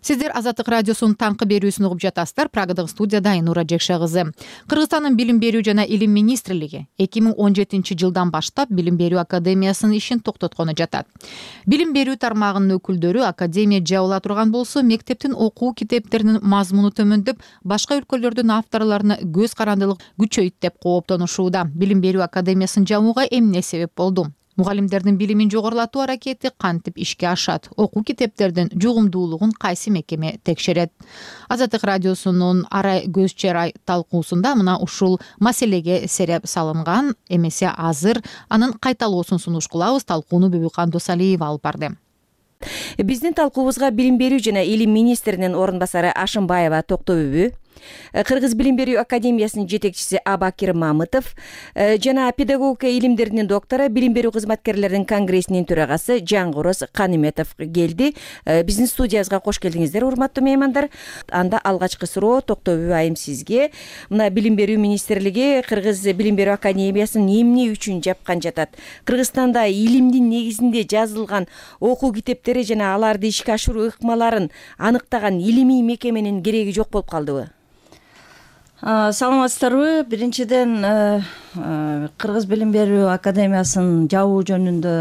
S1: Сиздер Азаттык радиосунун таңкы берүүсүн угуп жатасыздар. Прагадагы студияда Айнура Жекше кызы. Кыргызстандын Билим берүү жана Илим министрлиги 2017 жылдан баштап Билим берүү академиясынын ишин токтоткону жатат. Билим берүү тармагынын өкүлдөрү академия жабыла турган болсо, мектептин окуу китептеринин мазмуну төмөндөп, башка өлкөлөрдүн авторлоруна көз карандылык күчөйт деп кооптонушууда. Билим берүү академиясын жабууга эмне себеп болду? Мугалимдердин билимин жогорулатуу аракети кантип ишке ашат? Окуу китептердин жугумдуулугун кайсы мекеме текшерет? Азаттык радиосунун ара көз чарай талкуусунда мына ушул маселеге сереп салынган. Эмесе азыр анын кайталоосун сунуш кылабыз. Талкууну Бүбүкан Досалиева алып барды.
S20: Биздин талкуубузга Билим берүү жана Илим министринин орун басары Ашымбаева Токтобүбү, Кыргыз Билим берүү академиясынын жетекчиси Абакир Мамытов жана педагогика илимдеринин доктору, билим берүү кызматкерлеринин конгрессинин төрагасы Жангороз Каниметов келди. Биздин студиябызга кош келдиңиздер, урматтуу меймандар. Анда алгачкы суроо Токтобүбү айым сизге. Мына Билим берүү министрлиги Кыргыз Билим берүү академиясын эмне үчүн жапкан жатат? Кыргызстанда илимдин негизинде жазылган окуу китептери жана аларды ишке ашыруу ыкмаларын аныктаган илимий мекеменин кереги жок болуп калдыбы?
S21: Саламатсыздарбы? Биринчиден, Кыргыз Билим берүү академиясын жабуу жөнүндө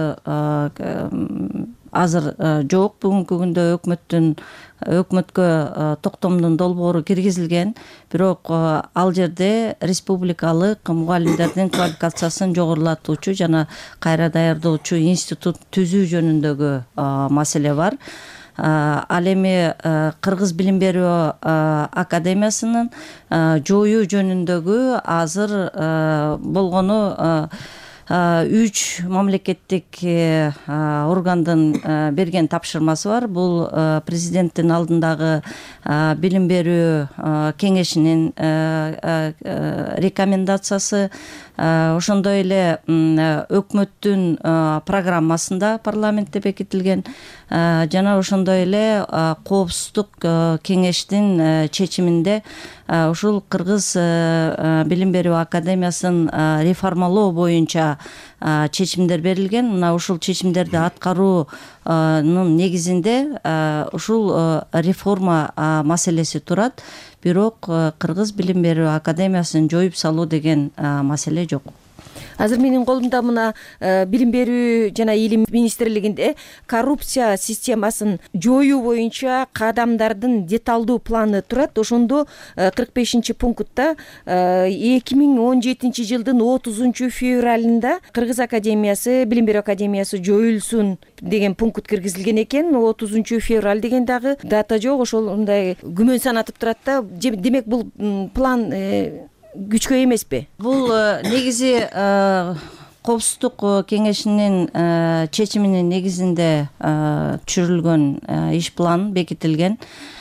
S21: азыр жок. Бүгүнкү күндө өкмөткө токтомдун долбоору киргизилген, бирок ал жерде республикалык мугалимдердин квалификациясын жогорулатуучу жана кайра даярдоочу институт түзүү жөнүндөгү маселе бар. Ал эми Кыргыз Билим берүү академиясынын жоюу жөнүндөгү азыр болгону 3 мамлекеттик органдын берген тапшырмасы бар. Бул президенттин алдындагы билим берүү кеңешинин рекомендациясы, ошондой эле өкмөттүн программасында парламентте бекитилген, жана ошондой эле коопсуздук кеңештин чечиминде ушул Кыргыз Билим берүү академиясын реформалоо боюнча чечимдер берилген. Мына ушул чечимдерди аткаруунун негизинде ушул реформа маселеси турат. Бирок Кыргыз Билим берүү академиясын жоюп салуу деген маселе жок.
S20: Азыр менин колумда мына Билим берүү жана Илим министрлигинде коррупция системасын жоюу боюнча кадамдардын деталдуу планы турат. Ошондо 45-пунктта 2017 жылдын 30 февралында Кыргыз академиясы, Билим берүү академиясы жоюлсун деген пункт киргизилген экен. 30 февраль деген дагы дата жок. Ошондой күмөн санатып турат да. Демек бул план күчкө эмеспи?
S21: Бул негизи коопсуздук кеңешинин чечиминин негизинде түшүрүлгөн иш план бекитилген.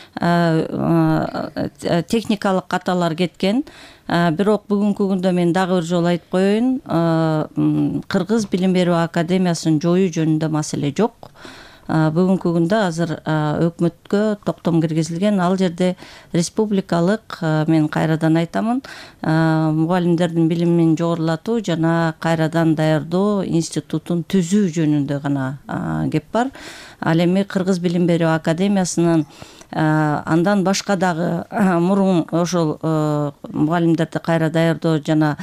S21: Техникалык каталар кеткен. Бирок бүгүнкү күндө мен дагы бир жолу айтып коеюн, Кыргыз Билим берүү академиясын жоюу жөнүндө маселе жок. Бүгүнкү күндө азыр өкмөткө токтом киргизилген. Ал жерде республикалык, мен кайрадан айтамын, мугалимдердин билимин жогорулатуу жана кайрадан даярдоо институтун түзүү жөнүндө гана кеп бар. Ал эми Кыргыз Билим берүү академиясынын андан башка дагы мурун ошол мугалимдерди кайра даярдоо жана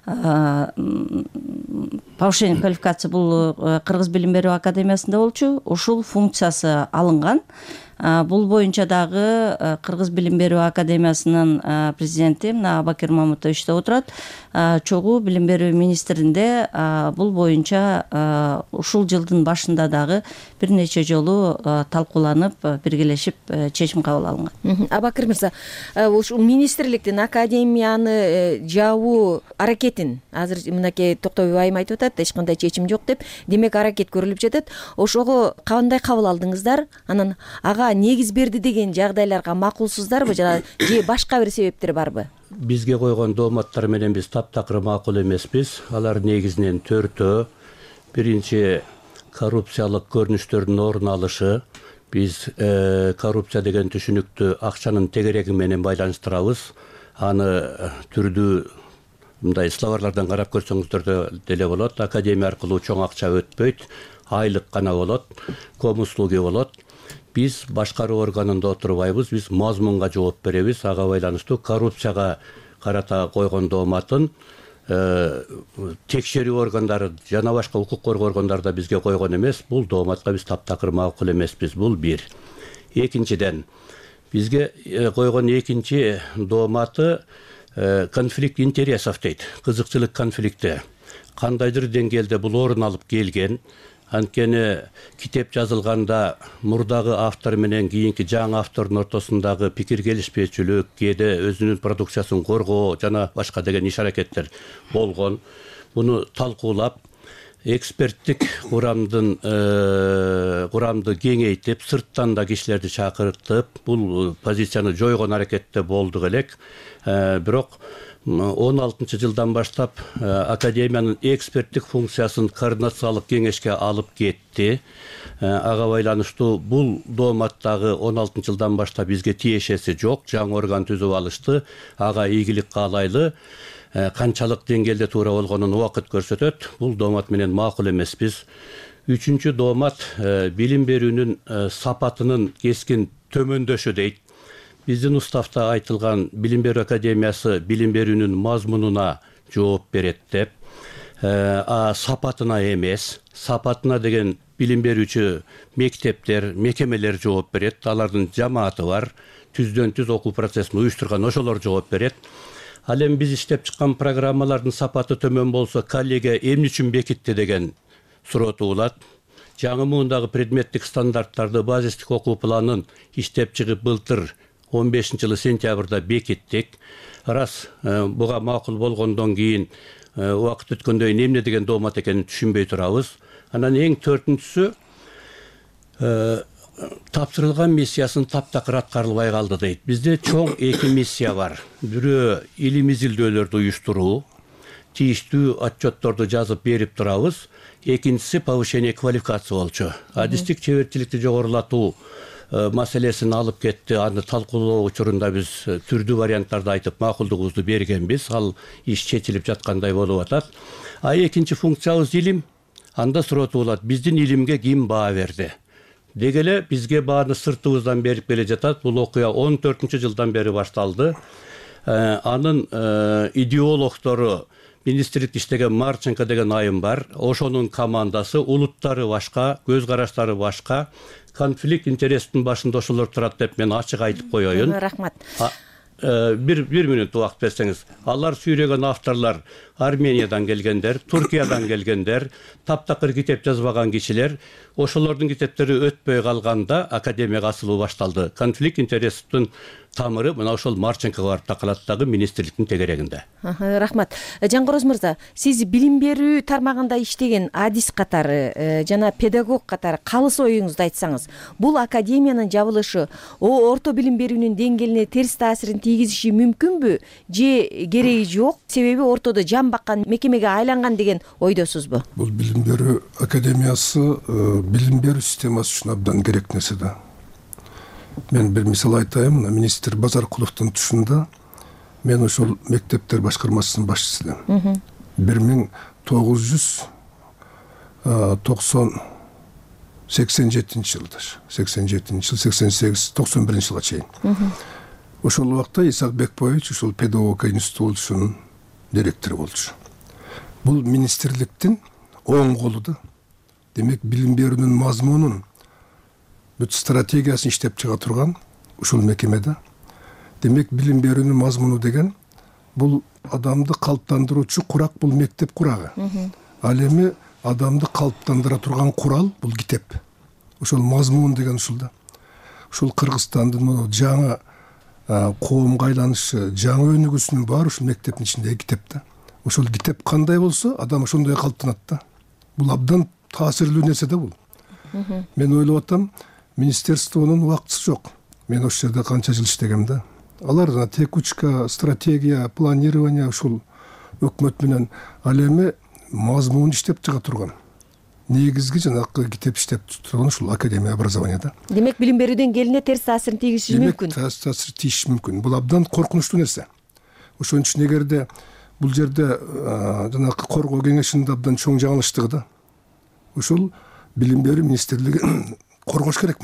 S21: повышение квалификации бул Кыргыз Билим берүү академиясында болчу. Ушул функциясы алынган. Бул боюнча дагы Кыргыз Билим берүү академиясынын президенти Абакир Мамытов иштеп отурат. Чогуу билим берүү министринде бул боюнча ушул жылдын башында дагы бир нече жолу талкууланып, биргелешип чечим кабыл алынган.
S20: Абакир мырза, ушул министрликтин академияны жабуу аракетин азыр мынакей Токтобүбү айым айтып атат, эч кандай чечим жок деп. Демек аракет көрүлүп жатат. Ошого кандай кабыл алдыңыздар? Анан ага негиз берди деген жагдайларга макулсуздарбы же башка бир себептер барбы?
S22: Бизге койгон дооматтар менен биз таптакыр макул эмеспиз. Алар негизинен 4-төө. Биринчи, коррупциялык көрүнүштөрдүн орун алышы. Биз коррупция деген түшүнүктү акчанын тегереги менен байланыштырабыз. Аны түрдүү мындай словарлардан карап көрсөңүздөр деле болот. Академия аркылуу чоң акча өтпөйт, айлык гана болот, көп услуги болот. биз башкаруу органында отурбайбыз, биз мазмунга жооп беребиз. Ага байланыштуу коррупцияга карата койгон дооматын текшерүү органдары жана башка укук коргоо органдары да бизге койгон эмес. Бул дооматка биз таптакыр макул эмеспиз. Бул бир. Экинчиден, бизге койгон экинчи дооматы конфликт интересов дейт. Кызыкчылык конфликти. Кандайдыр деңгээлде бул орун алып келген. Анткени китеп жазылганда мурдагы автор менен кийинки жаңы автордун ортосундагы пикир келишпечүлүк, кээде өзүнүн продукциясын коргоо жана башка деген иш аракеттер болгон. Буну талкуулап, эксперттик курамды кеңейтип, сырттан да кишилерди чакыртып, бул позицияны жойгон аракетте болдук элек. Бирок 16-жылдан баштап академиянын эксперттик функциясын координациялык кеңешке алып кетти. Ага байланыштуу бул дооматтагы 16-жылдан баштап бизге тиешеси жок, жаңы орган түзүп алышты. Ага ийгилик каалайлы. Канчалык деңгээлде туура болгонун убакыт көрсөтөт. Бул доомат менен макул эмеспиз. Үчүнчү доомат билим берүүнүн сапатынын кескин төмөндөшү дейт. Биздин уставта айтылган Билим берүү академиясы билим берүүнүн мазмунуна жооп берет деп, сапатына эмес. Сапатына деген билим берүүчү мектептер, мекемелер жооп берет. Алардын жамааты бар. Түздөн түз окуу процессин уюштурган ошолор жооп берет. Ал эми биз иштеп чыккан программалардын сапаты төмөн болсо, коллегия эмне үчүн бекитти деген суроо туулат. Жаңы муундагы предметтик стандарттарды, базистик окуу планын иштеп чыгып былтыр 15-жылы сентябрда бекиттик. Раз буга макул болгондон кийин убакыт өткөндөн кийин эмне деген доомат экенин түшүнбөй турабыз. Анан эң төртүнчүсү тапшырылган миссиясын таптакыр аткарылбай калды дейт. Бизде чоң эки миссия бар. Бирөө илим изилдөөлөрдү уюштуруу, тийиштүү отчетторду жазып берип турабыз. Экинчиси повышение квалификации болчу. Адистик чеберчиликти жогорулатуу маселесин алып кетти. Аны талкуулоо учурунда биз түрдүү варианттарды айтып макулдугубузду бергенбиз. Ал иш чечилип жаткандай болуп атат. Экинчи функциябыз илим. Анда суроо туулат: биздин илимге ким баа берди? Дегеле бизге бааны сыртыбыздан берип келе жатат. Бул окуя 14-жылдан бери башталды. Анын идеологдору министрликте иштеген Марченко деген айым бар. Ошонун командасы, улуттары башка, көз караштары башка. Конфликт интерестин башында ошолор турат деп мен ачык айтып коеюн.
S20: Рахмат.
S22: Бир минут убакыт берсеңиз. Алар сүйрөгөн авторлар Армениядан келгендер, Туркиядан келгендер, таптакыр китеп жазбаган кишилер. Ошолордун китептери өтпөй калганда академияга асылуу башталды. Конфликт интерестин тамыры мына ошол Марченкого барып такалат дагы министрликтин тегерегинде.
S20: Рахмат. Жангороз мырза, сиз билим берүү тармагында иштеген адис катары жана педагог катары калыс оюңузду айтсаңыз, бул академиянын жабылышы орто билим берүүнүн деңгээлине терс таасирин тийгизиши мүмкүнбү же кереги жок? Себеби ортодо жан баккан мекемеге айланган деген ойдосузбу?
S2: Бул билим берүү академиясы билим берүү системасы үчүн абдан керек нерсе да. Мен бир мисал айтайын, министр Базаркуловдун тушунда мен ошол мектептер башкармасынын башчысы элем. 1987 жылдар, 87 жыл, 88, 91 жылга чейин. Ошол убакта Исак Бекбоевич ошол педагогика институтунун директору болчу. Бул министрликтин оң колу да. Демек билим берүүнүн мазмунун бүт стратегиясын иштеп чыга турган ушул мекемеде. Демек билим берүүнүн мазмуну деген бул адамды калыптандыруучу курак, бул мектеп курагы. Ал эми адамды калыптандыра турган курал бул китеп. Ошол мазмун деген ушул да. Ушул Кыргызстандын жаңы коомго айланышы, жаңы өнүгүүсүнүн баары ушул мектептин ичиндеги китеп да. Ошол китеп кандай болсо, адам ошондой калыптанат да. Бул абдан таасирлүү нерсе да бул. Мен ойлоп атам, министерствонун убактысы жок. Мен ошол жерде канча жыл иштегем да. Алар текучка, стратегия, планирование ушул өкмөт менен ал эми мазмун иштеп чыга турган. Негизги жанакы китеп иштеп турган ушул академия образования да.
S20: Демек билим берүүдөн келине терс таасирин тийгизиши мүмкүн.
S2: Демек таасир тийиши мүмкүн. Бул абдан коркунучтуу нерсе. Ошон үчүн эгерде бул жерде жанакы коргоо кеңешинин абдан чоң жаңылыштыгы да. Ушул билим берүү министрлиги коргош керек муну.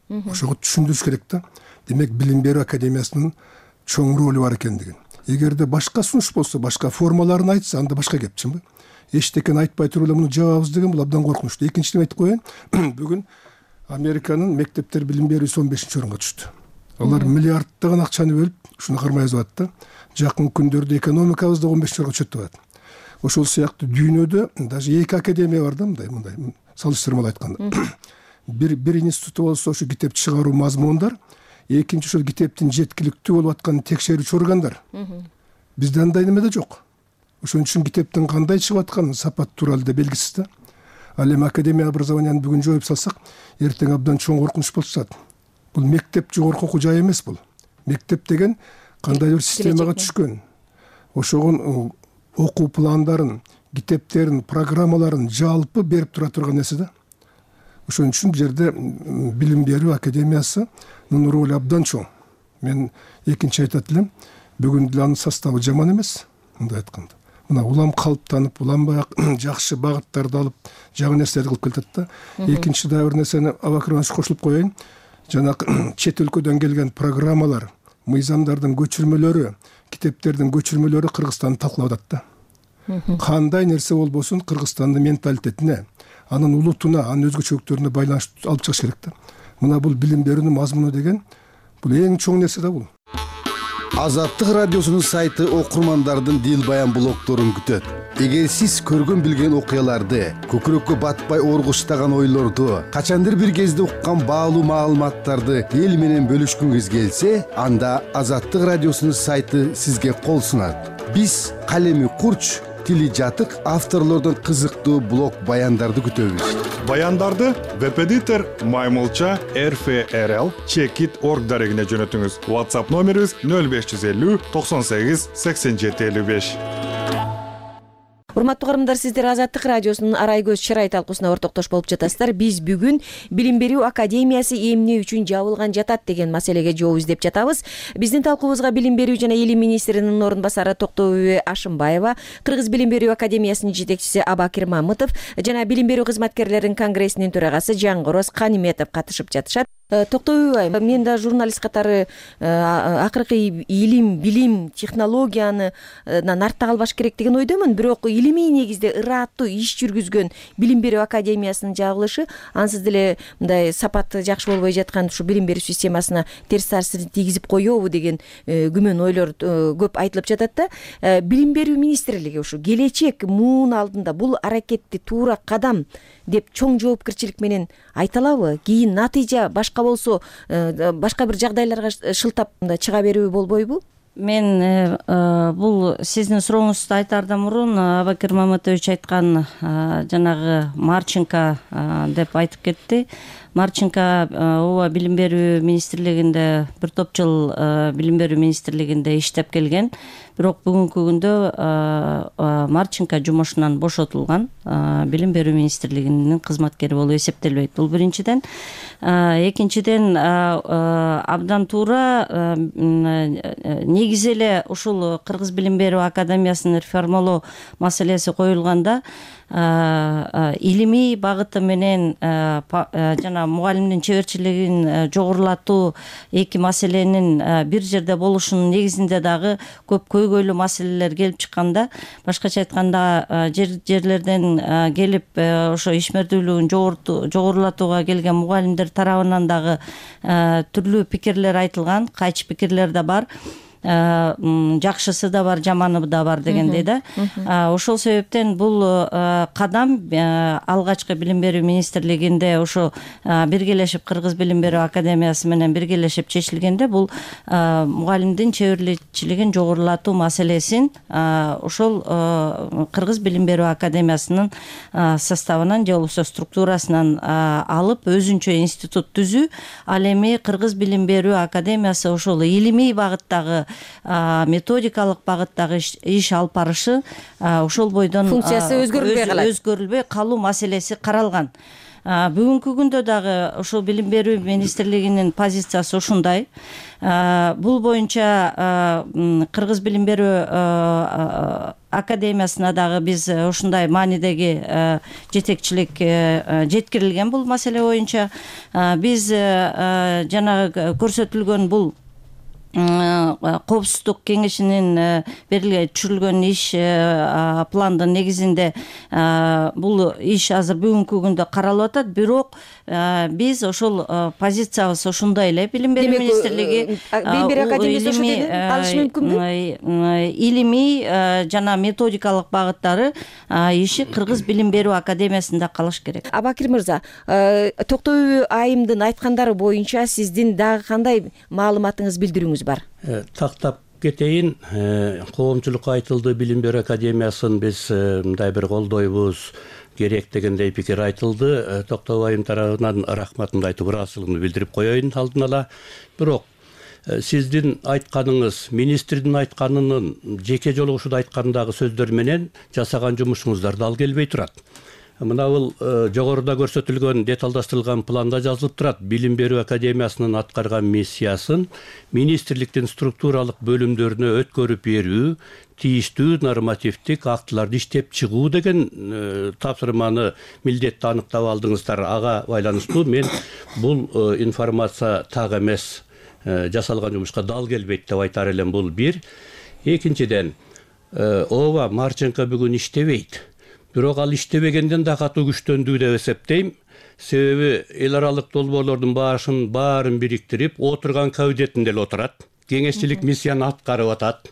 S2: ошого түшүндүрүш керек да. Демек билим берүү академиясынын чоң ролу бар экендигин. Эгерде башка сунуш болсо, башка формаларын айтса, анда башка кеп, чынбы? Эчтекени айтпай туруп эле муну жабабыз деген бул абдан коркунучтуу. Экинчиден айтып коеюн, бүгүн Американын мектептер билим берүүсү 15-орунга түштү. Алар миллиарддаган акчаны бөлүп, ушуну кармай жазып атты. Жакын күндөрдө экономикабыз да 15-орунга түшөт деп атат. Ошол сыяктуу дүйнөдө даже 2 академия бар да, мындай салыштырмалуу айтканда. Бир институт болсо ошо китеп чыгаруу мазмундар, экинчи ошол китептин жеткиликтүү болуп атканын текшерүүчү органдар. Бизде андай неме да жок. Ошон үчүн китептин кандай чыгып атканы сапат тууралуу да белгисиз да. Ал эми академия образованияны бүгүн жоюп салсак, эртең абдан чоң коркунуч болуп чыгат. Бул мектеп жогорку окуу жай эмес бул. Мектеп деген кандайдыр системага түшкөн. Ошогун окуу пландарын, китептерин, программаларын жалпы берип тура турган нерсе да. Ошон үчүн бул жерде билим берүү академиясынын ролу абдан чоң. Мен экинчи айтат элем, бүгүн деле анын составы жаман эмес, мындай айтканда. Мына улам калыптанып, улам жакшы багыттарды алып, жаңы нерселерди кылып келатат да. Экинчи да бир нерсени Абакирович кошулуп коеюн. Жанагы чет өлкөдөн келген программалар, мыйзамдардын көчүрмөлөрү, китептердин көчүрмөлөрү Кыргызстанды талкалап атат да. Кандай нерсе болбосун Кыргызстандын менталитетине, анын улутуна, анын өзгөчөлүктөрүнө байланыштуу алып чыгыш керек да. Мына бул билим берүүнүн мазмуну деген бул эң чоң нерсе да бул.
S4: Азаттык радиосунун сайты окурмандардын дил баян блогдорун күтөт. Эгер сиз көргөн билген окуяларды, көкүрөккө батпай оргуштаган ойлорду, качандыр бир кезде уккан баалуу маалыматтарды эл менен бөлүшкүңүз келсе, анда Азаттык радиосунун сайты сизге кол сунат. Биз калеми курч, тили жатык авторлордун кызыктуу блог баяндарды күтөбүз.
S13: Баяндарды веб-эдитор Маймылча RFRL Checkit.org дарегине жөнөтүңүз. WhatsApp номерибиз 0550 98 87 55.
S20: Урматтуу угармандар, сиздер Азаттык радиосунун арай көз чырай талкуусуна ортоктош болуп жатасыздар. Биз бүгүн билим берүү академиясы эмне үчүн жабылган жатат деген маселеге жооп издеп жатабыз. Биздин талкуубузга билим берүү жана илим министринин орун басары Токтобүбү Ашымбаева, Кыргыз билим берүү академиясынын жетекчиси Абакир Мамытов жана билим берүү кызматкерлеринин конгрессинин төрагасы Жаңгороз Каниметов катышып жатышат. Токтобүбү, мен да журналист катары акыркы илим, билим, технологияны артта калбаш керек деген ойдомун. Бирок илимий негизде ыраттуу иш жүргүзгөн билим берүү академиясынын жабылышы ансыз деле мындай сапаты жакшы болбой жаткан ушу билим берүү системасына терс таасирин тийгизип коебу деген күмөн ойлор көп айтылып жатат да. Билим берүү министрлиги ушу келечек муун алдында бул аракетти туура кадам деп чоң жоопкерчилик менен айта алабы? Кийин натыйжа башка болсо, башка бир жагдайларга шылтап чыга берүү болбойбу?
S21: Мен бул сиздин сурооңузду айтаардан мурун Абакир Мамытович айткан жанагы Марченко деп айтып кетти. Марченко ооба билим берүү министрлигинде бир топ жыл билим берүү министрлигинде иштеп келген. Бирок бүгүнкү күндө Марченко жумушунан бошотулган, билим берүү министрлигинин кызматкери болуп эсептелбейт. Бул биринчиден. Экинчиден абдан туура негизи эле ушул Кыргыз билим берүү академиясын реформалоо маселеси коюлганда илимий багыты менен жана мугалимдин чеберчилигин жогорулатуу эки маселенин бир жерде болушунун негизинде дагы көп көйгөйлүү маселелер келип чыкканда, башкача айтканда жерлерден келип ошо ишмердүүлүгүн жогорулатууга келген мугалимдер тарабынан дагы түрлүү пикирлер айтылган, кайчы пикирлер да бар. Жакшысы да бар, жаманы да бар дегендей да. Ошол себептен бул кадам алгачкы билим берүү министрлигинде ошо биргелешип Кыргыз билим берүү академиясы менен биргелешип чечилгенде бул мугалимдин чеберчилигин жогорулатуу маселесин ошол Кыргыз билим берүү академиясынын составынан же болбосо структурасынан алып өзүнчө институт түзүү. Ал эми Кыргыз билим берүү академиясы ошол илимий багыттагы методикалык багыттагы иш алып барышы ошол бойдон
S20: функциясы
S21: өзгөрүлбөй калуу маселеси каралган. Бүгүнкү күндө дагы ошол билим берүү министрлигинин позициясы ушундай. Бул боюнча Кыргыз билим берүү академиясына дагы биз ушундай маанидеги жетекчилик жеткирилген бул маселе боюнча. Биз жанагы көрсөтүлгөн бул коопсуздук кеңешинин түшүрүлгөн иш пландын негизинде бул иш азыр бүгүнкү күндө каралып атат. Бирок биз ошол позициябыз ошондой эле. Билим берүү министрлиги
S20: Билим берүү академиясы ошо дедин алышы мүмкүнбү?
S21: Илимий жана методикалык багыттары иши Кыргыз билим берүү академиясында калыш керек.
S20: Абакир мырза, Токтоюбү айымдын айткандары боюнча сиздин дагы кандай маалыматыңыз, билдирүүңүз бар?
S22: Тактап кетейин. Коомчулукка айтылды, билим берүү академиясын биз мындай бир колдойбуз керек дегендей пикир айтылды. Токтогул айым тарабынан рахматымды айтып, ыраазычылыгымды билдирип коеюн алдын ала. Бирок сиздин айтканыңыз, министрдин айтканынын жеке жолугушууда айткандагы сөздөр менен жасаган жумушуңуздар дал келбей турат. Мына бул жогоруда көрсөтүлгөн деталдаштырылган планда жазылып турат. Билим берүү академиясынын аткарган миссиясын министрликтин структуралык бөлүмдөрүнө өткөрүп берүү, тийиштүү нормативдик актыларды иштеп чыгуу деген тапшырманы, милдетти аныктап алдыңыздар. Ага байланыштуу мен бул информация так эмес, жасалган жумушка дал келбейт деп айтар элем. Бул бир. Экинчиден, ооба Марченко бүгүн иштебейт. Бирок ал иштебегенден да катуу күчтөндү деп эсептейм. Себеби эл аралык долбоорлордун баарын бириктирип, отурган кабинетинде эле отурат. Кеңешчилик миссияны аткарып атат.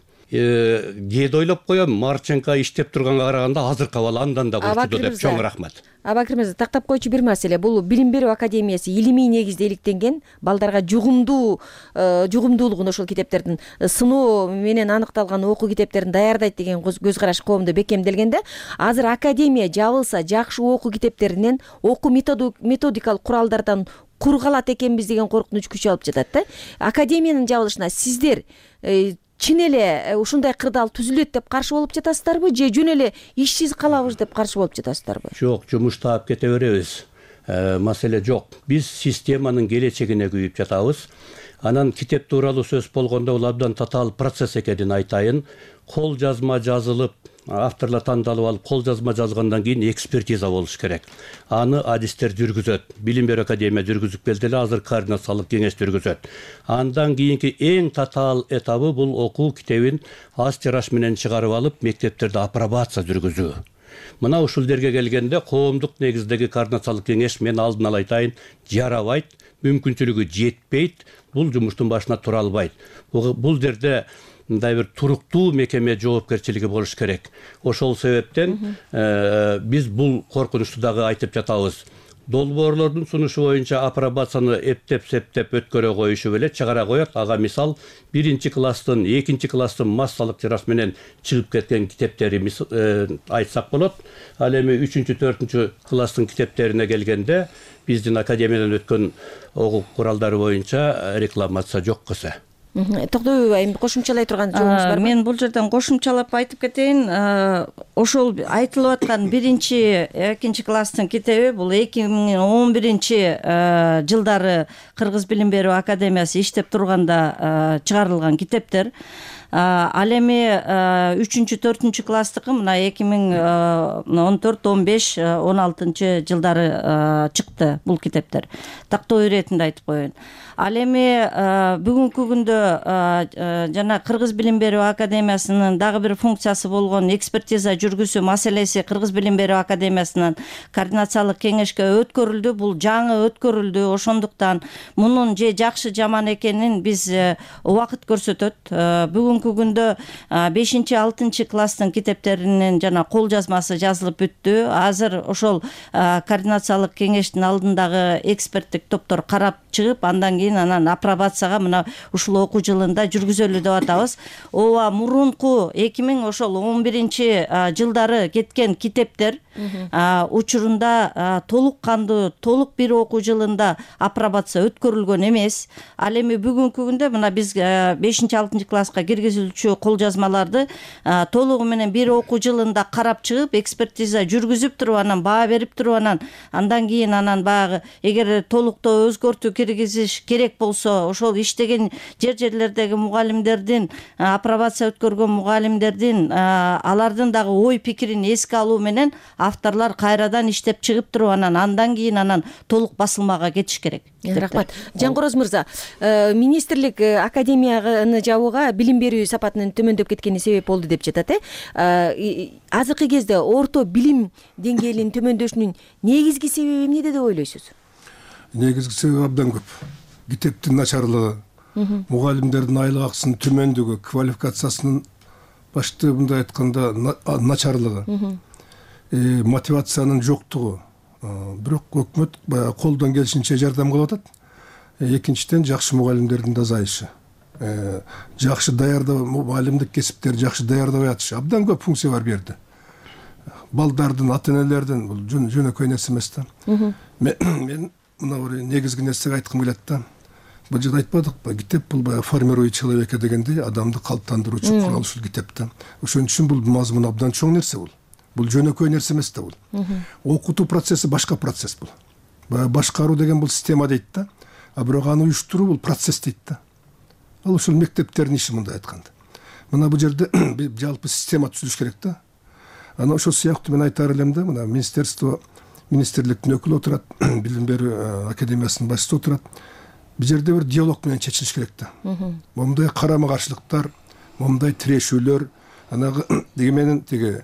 S22: Кээде ойлоп коем, Марченко иштеп турганга караганда азыркы абал андан да көрчүдү деп. Чоң рахмат.
S20: Абакир мырза, тактап койчу бир маселе. Бул билим берүү академиясы илимий негизде иликтенген, балдарга жугумдуулугун ошол китептердин сыноо менен аныкталган окуу китептерин даярдайт деген көз караш коомдо бекемделгенде, азыр академия жабылса, жакшы окуу китептеринен, окуу методикалык куралдардан кур калат экенбиз деген коркунуч күч алып жатат да. Академиянын жабылышына сиздер чын эле ушундай кырдаал түзүлөт деп каршы болуп жатасыздарбы, же жөн эле ишсиз калабыз деп каршы болуп жатасыздарбы?
S22: Жок, жумушту алып кете беребиз. Маселе жок. Биз системанын келечегине күйүп жатабыз. Анан китеп тууралуу сөз болгондо бул абдан татаал процесс экенин айтайын. Кол жазма жазылып, авторлор тандалып алып, кол жазма жазгандан кийин экспертиза болуш керек. Аны адистер жүргүзөт. Билим берүү академия жүргүзүп келди эле, азыр координациялык кеңеш жүргүзөт. Андан кийинки эң татаал этабы бул окуу китебин аз тираж менен чыгарып алып, мектептерде апробация жүргүзүү. Мына ушул жерге келгенде коомдук негиздеги координациялык кеңеш, мен алдын ала айтайын, жарабайт, мүмкүнчүлүгү жетпейт, бул жумуштун башына тура албайт. Бул жерде мындай бир туруктуу мекеме жоопкерчилиги болуш керек. Ошол себептен биз бул коркунучту дагы айтып жатабыз. Долбоорлордун сунушу боюнча апробацияны эптеп-септеп өткөрө коюшуп эле чыгара коет. Ага мисал 1 класстын, 2 класстын массалык тираж менен чыгып кеткен китептери айтсак болот. Ал эми 3-4 класстын китептерине келгенде биздин академиядан өткөн окуу куралдары боюнча рекламация жок кыса.
S20: Токтоюб айым, кошумчалай турган жообуңуз барбы?
S21: Мен бул жерден кошумчалап айтып кетейин. Ошол айтылып аткан 1-2 класстын китеби бул 2011 жылдары Кыргыз билим берүү академиясы иштеп турганда чыгарылган китептер. Ал эми 3-4 класстыкы мына 2014-15-16 жылдары чыкты бул китептер. Тактоо иретинде айтып коеюн. Ал эми бүгүнкү күндө жана Кыргыз билим берүү академиясынын дагы бир функциясы болгон экспертиза жүргүзүү маселеси Кыргыз билим берүү академиясынын координациялык кеңешке өткөрүлдү. Бул жаңы өткөрүлдү. Ошондуктан мунун же жакшы жаман экенин биз убакыт көрсөтөт. Бүгүнкү күндө 5-6 класстын китептеринин жана кол жазмасы жазылып бүттү. Азыр ошол координациялык кеңештин алдындагы эксперттик топтор карап чыгып, андан кийин анан апробацияга мына ушул окуу жылында жүргүзөлү деп атабыз. Ооба, мурунку 2011 жылдары кеткен китептер учурунда толук кандуу толук бир окуу жылында апробация өткөрүлгөн эмес. Ал эми бүгүнкү күндө мына биз 5-6 класска киргизилчү кол жазмаларды толугу менен бир окуу жылында карап чыгып, экспертиза жүргүзүп туруп, анан баа берип туруп, андан кийин баягы эгер толуктоо өзгөртүү киргизиш керек болсо, ошол иштеген жерлердеги мугалимдердин, апробация өткөргөн мугалимдердин алардын дагы ой пикирин эске алуу менен авторлор кайрадан иштеп чыгып туруп, андан кийин толук басылмага кетиш керек.
S20: Рахмат. Жангороз мырза, министрлик академияны жабууга билим берүү сапатынын төмөндөп кеткени себеп болду деп жатат. Азыркы кезде орто билим деңгээлинин төмөндөшүнүн негизги себеби эмнеде деп ойлойсуз?
S2: Негизги себеби абдан көп. Китептин начарлыгы, мугалимдердин айлык акысынын төмөндүгү, квалификациясынын башты мындай айтканда начарлыгы, мотивациянын жоктугу. Бирок өкмөт колдон келишинче жардам кылып атат. Экинчиден жакшы мугалимдердин да азайышы. Жакшы даярдоо, мугалимдик кесиптерди жакшы даярдабай атышы. Абдан көп функция бар бу жерде. Балдардын, ата-энелердин бул жөнөкөй нерсе эмес да. Мен мына бир негизги нерсеге айткым келет да. Бул жерде айтпадыкпы, китеп бул баягы формируя человека дегендей, адамды калыптандыруучу курал ушул китеп да. Ошон үчүн бул мазмун абдан чоң нерсе бул. Бул жөнөкөй нерсе эмес да бул. Окутуу процесси башка процесс бул. Башкаруу деген бул система дейт да. Бирок аны уюштуруу бул процесс дейт да. Ал ушул мектептердин иши мындай айтканда. Мына бул жерде жалпы система түзүлүш керек да. Ана ошол сыяктуу мен айтар элем да, мына министрликтин өкүлү отурат, билим берүү академиясынын башчысы отурат. Бул жерде бир диалог менен чечилиш керек да. Момундай карама каршылыктар, момундай тирешүүлөр, менен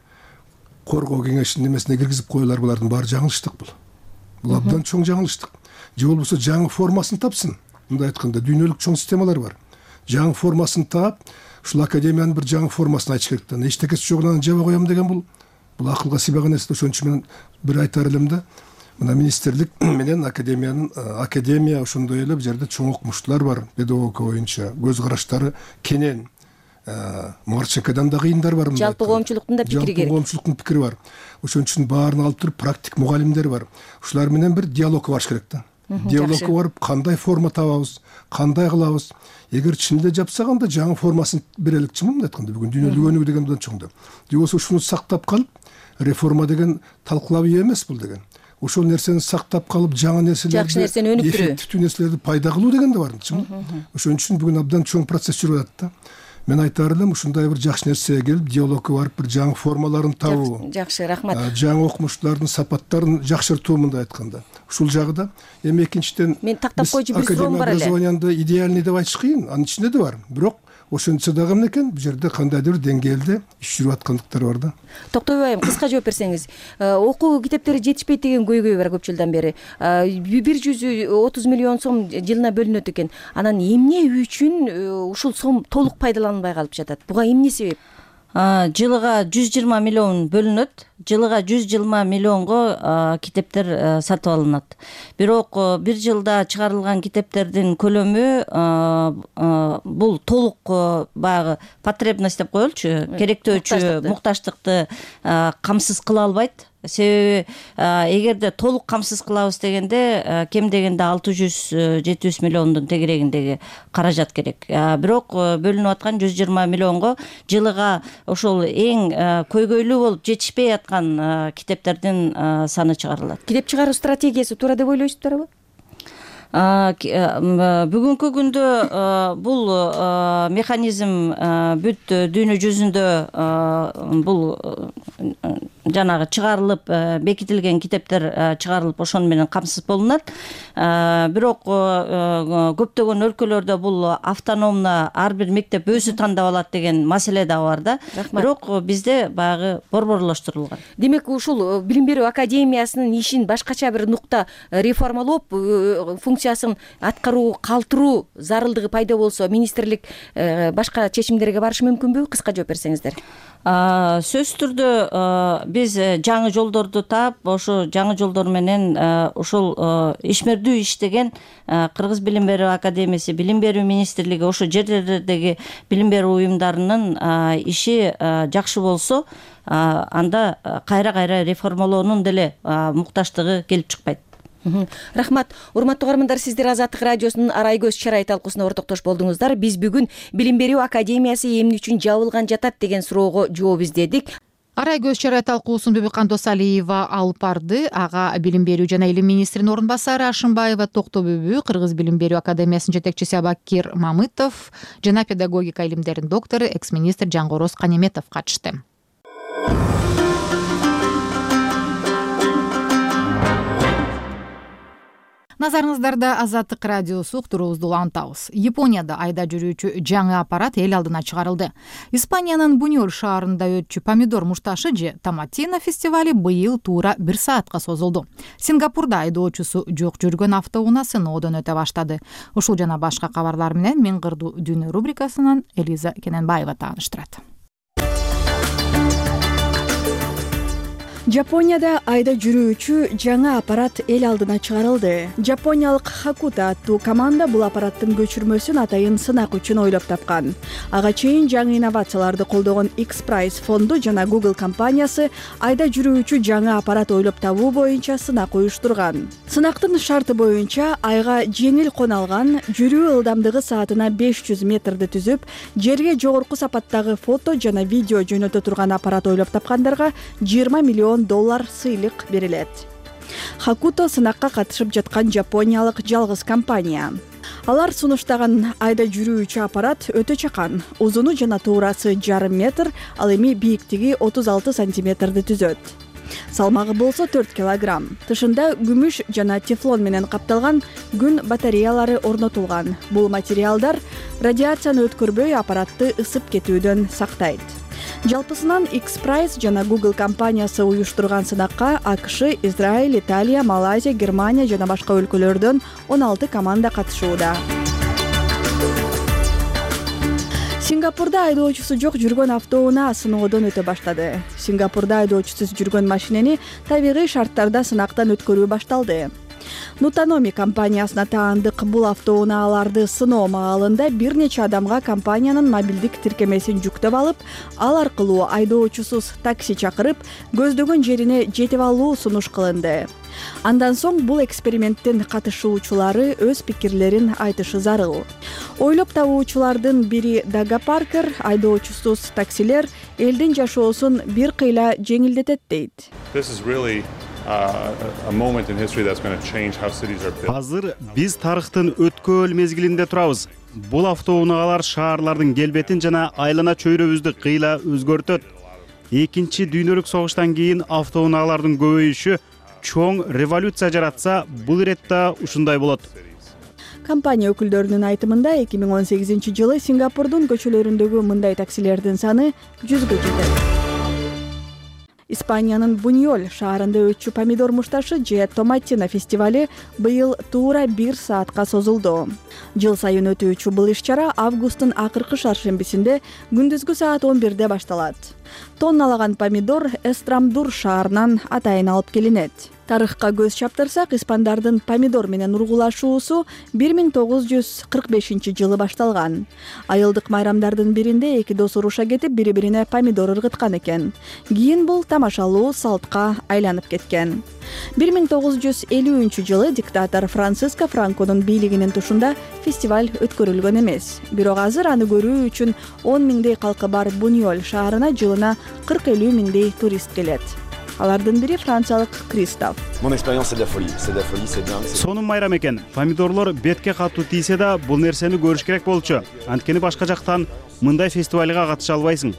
S2: коргоо кеңешинин немесине киргизип коюлар, булардын баары жаңылыштык бул. Бул абдан чоң жаңылыштык. Же болбосо жаңы формасын тапсын. Мындай айтканда дүйнөлүк чоң системалар бар. Жаңы формасын таап, ушул академиянын бир жаңы формасын айтыш керек да. Эчтекеси жок анан жаба коем деген бул акылга сыйбаган нерсе. Ошон үчүн мен бир айтар элем да, мына министрлик менен академия ошондой эле бул жерде чоң окумуштуулар бар, педагогика боюнча көз караштары кенен. Марченкодан да кыйындар бар.
S20: Жалпы коомчулуктун да пикири керек.
S2: Жалпы коомчулуктун пикири бар. Ошон үчүн баарын алып туруп практик мугалимдер бар. Ушулар менен бир диалогко барыш керек да. Диалогко барып, кандай форма табабыз, кандай кылабыз. Эгер чынында жапсак, анда жаңы формасын береликчимин мындай айтканда, бүгүн дүйнөлүк өнүгүү деген мындан чоң да. Же болбосо ушуну сактап калып, реформа деген талкылап эмес бул деген. Ошол нерсени сактап калып, жаңы нерселерди,
S20: жакшы нерсени өнүктүрүү,
S2: эффективдүү нерселерди пайда кылуу деген да бар. Ошон үчүн бүгүн абдан чоң процесс жүрүп атат да. Мен айтар элем, ушундай бир жакшы нерсеге келип, диалогко барып, бир жаңы формаларын табуу.
S20: Жакшы, рахмат.
S2: Жаңы окумуштуулардын сапаттарын жакшыртуу мындай айтканда. Ушул жагы да. Эми экинчиден
S20: мен тактап койчу бир суроом бар эле.
S2: Образованиянда идеальный деп айтыш кыйын, анын ичинде да бар. Бирок ошончо дагы эмне экен, бул жерде кандайдыр деңгээлде иш жүрүп аткандыктар бар да.
S20: Токтобой айым, кыска жооп берсеңиз. Окуу китептери жетишпейт деген көйгөй бар көп жылдан бери. 130 миллион сом жылына бөлүнөт экен. Анан эмне үчүн ушул сом толук пайдаланылбай калып жатат? Буга эмне себеп?
S21: Жылыга 120 миллион бөлүнөт. Жылыга 120 миллионго китептер сатып алынат. Бирок бир жылда чыгарылган китептердин көлөмү бул толук баягы потребность деп коелучу, керектөөчү муктаждыкты камсыз кыла албайт. Себеби эгерде толук камсыз кылабыз дегенде кем дегенде 600-700 миллиондун тегерегиндеги каражат керек. Бирок бөлүнүп аткан 120 миллионго жылыга ошол эң көйгөйлүү болуп жетишпей аткан китептердин саны чыгарылат.
S20: Китеп чыгаруу стратегиясы туура деп ойлойсуздарбы?
S21: Бүгүнкү күндө бул механизм бүт дүйнө жүзүндө бул жанагы чыгарылып, бекитилген китептер чыгарылып, ошону менен камсыз болунат. Бирок көптөгөн өлкөлөрдө бул автономно ар бир мектеп өзү тандап алат деген маселе да бар да. Бирок бизде баягы борборлоштурулган.
S20: Демек, ушул билим берүү академиясынын ишин башкача бир нукта реформалоп, функциясын аткаруу, калтыруу зарылдыгы пайда болсо, министрлик башка чечимдерге барышы мүмкүнбү? Кыска жооп берсеңиздер.
S21: Сөзсүз түрдө биз жаңы жолдорду таап, ошо жаңы жолдор менен ошол ишмердүү иштеген Кыргыз Билим берүү Академиясы, Билим берүү министрлиги, ошо жерлердеги билим берүү уюмдарынын иши жакшы болсо, анда кайра реформалоонун деле мукташтыгы келип чыкпайт.
S20: Рахмат. Урматтуу угармандар, сиздер Азаттык радиосунун Арай көз чарай талкуусуна ортоктош болдуңуздар. Биз бүгүн Билим берүү Академиясы эмне үчүн жабылган жатат деген суроого жооп издедик.
S1: Арай көз чарай талкуусун Бибикан Досалиева алып барды. Ага Билим берүү жана илим министринин орун басары Ашымбаева Токтобүбү, Кыргыз Билим берүү Академиясынын жетекчиси Абакир Мамытов жана педагогика илимдеринин доктору, экс-министр Жангороз Канеметов катышты. Назарыңыздарда Азаттык радиосу уктуруубузду улантабыз. Японияда айда жүрүүчү жаңы аппарат эл алдына чыгарылды. Испаниянын Буньоль шаарында өтчү помидор мушташы же томатина фестивали быйыл туура 1 саатка созулду. Сингапурда айдоочусу жок жүргөн автоунаа сыноодон өтө баштады. Ушул жана башка кабарлар менен Мен кырдуу дүйнө рубрикасынан Элиза Кененбаева тааныштырат.
S3: Жапонияда айда жүрүүчү жаңы аппарат эл алдына чыгарылды. Жапониялык Хакута аттуу команда бул аппараттын көчүрмөсүн атайын сынак үчүн ойлоп тапкан. Ага чейин жаңы инновацияларды колдогон X-Prize фонду жана Google компаниясы айда жүрүүчү жаңы аппарат ойлоп табуу боюнча сынак уюштурган. Сынактын шарты боюнча айга жеңил кона алган, жүрүү ылдамдыгы саатына 500 метрди түзүп, жерге жогорку сапаттагы фото жана видео жөнөтө турган аппарат ойлоп тапкандарга $20 миллион сыйлык берилет. Хакуто сынакка катышып жаткан жапониялык жалгыз компания. Алар сунуштаган айда жүрүүчү аппарат өтө чакан, узуну жана туурасы 1,5 метр, ал эми бийиктиги 36 сантиметрди түзөт. Салмагы болсо 4 килограмм. Тышында күмүш жана тефлон менен капталган күн батареялары орнотулган. Бул материалдар радиацияны өткөрбөй аппаратты ысып кетүүдөн сактайт. Жалпысынан X-Prize жана Google компаниясы уюштурган сынакка АКШ, Израиль, Италия, Малайзия, Германия жана башка өлкөлөрдөн 16 команда катышууда. Сингапурда айдоочусу жок жүргөн автоунаа сыноодон өтө баштады. Сингапурда айдоочусуз жүргөн машинени табигый шарттарда сынактан өткөрүү башталды. Нутаноми компаниясына таандык бул автоунааларды сыноо маалында бир нече адамга компаниянын мобилдик тиркемесин жүктөп алып, ал аркылуу айдоочусуз такси чакырып, көздөгөн жерине жетип алуу сунуш кылынды. Андан соң бул эксперименттин катышуучулары өз пикирлерин айтышы зарыл. Ойлоп табуучулардын бири Дага Паркер, айдоочусуз таксилер элдин жашоосун бир кыйла жеңилдетет дейт.
S7: Азыр биз тарыхтын өткөөл мезгилинде турабыз. Бул автоунааlar шаарлардын келбетин жана айлана чөйрөбүздү кыйла өзгөртөт. Экинчи дүйнөлүк согуштан кийин автоунаалардын көбөйүшү чоң революция жаратса, бул иретте ушундай болот.
S3: Компания өкүлдөрүнүн айтымында 2018 жылы Сингапурдун көчөлөрүндөгү мындай таксилердин саны 100гө жетет. Испаниянын Буньоль шаарында өтчү помидор мушташы же томатина фестивали быйыл туура 1 саатка созулду. Жыл сайын өтүүчү бул иш-чара августтун акыркы шаршембисинде күндүзгү саат 11де башталат. Тонналаган помидор Эстрамдур шаарынан атайын алып келинет. Тарыхка көз чаптырсак, испандардын помидор менен ургулашуусу 1945 жылы башталган. Айылдык майрамдардын биринде эки дос уруша кетип, бири-бирине помидор ыргыткан экен. Кийин бул тамашалуу салтка айланып кеткен. 1950 жылы диктатор Франциско Франконун бийлигинин тушунда фестиваль өткөрүлгөн эмес. Бирок азыр аны көрүү үчүн 10 миңдей калкы бар Буньоль шаарына жылына 40-50 миңдей турист келет. Алардын бири франциялык Кристоф.
S7: Сонун майрам экен. Помидорлор бетке катуу тийсе да, бул нерсени көрүш керек болчу. Анткени башка жактан мындай фестивалга катыша албайсың.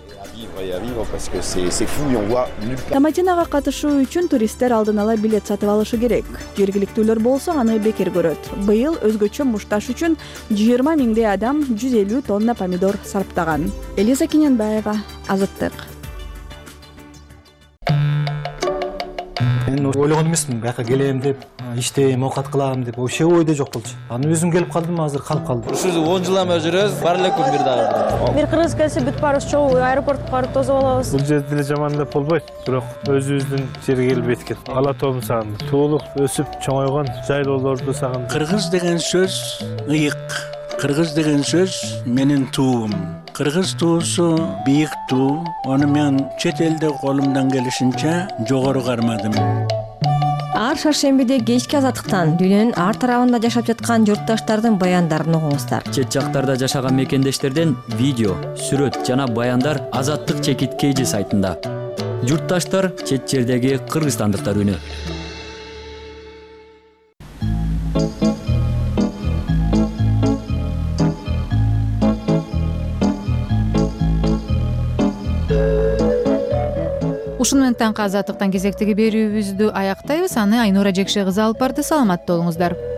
S3: Томатинага катышуу үчүн туристтер алдын ала билет сатып алышы керек. Жергиликтүүлөр болсо аны бекер көрөт. Быйыл өзгөчө мушташ үчүн 20 миңдей адам 150 тонна помидор сарптаган. Элиза Кененбаева, Азаттык.
S9: мен ойлогон эмесмин бияка келем деп, иштейм, оокат кылам деп, вообще ойдо жок болчу. Анан өзүм келип калдым, азыр калып калдым.
S10: Ушул 10 жыл эме жүрөбүз, бар элекпи бир дагы.
S23: Бир кыргыз келсе бүт баарыбыз чогуу аэропортко барып тосуп алабыз.
S24: Бул жерде деле жаман деп болбойт, бирок өзүбүздүн жерге келбейт экен. Ала тообун сагындым. Туулуп, өсүп, чоңойгон жайлоолорду сагындым.
S25: Кыргыз деген сөз ыйык. Кыргыз деген сөз менин туум. Кыргыз туусу бийик туу. Аны мен чет элде колумдан келишинче жогору кармадым.
S20: Ар шаршембиде кечки азаттыктан дүйнөнүн ар тарабында жашап жаткан журтташтардын баяндарын угуңуздар.
S26: Чет жактарда жашаган мекендештерден видео, сүрөт жана баяндар Азаттык чекит KG сайтында. Журтташтар чет жердеги кыргызстандыктар үнү.
S1: Ушуну менен таңкы Азаттыктан кезектеги берүүбүздү аяктайбыз. Аны Айнура Жекше кызы алып барды. Саламатта болуңуздар.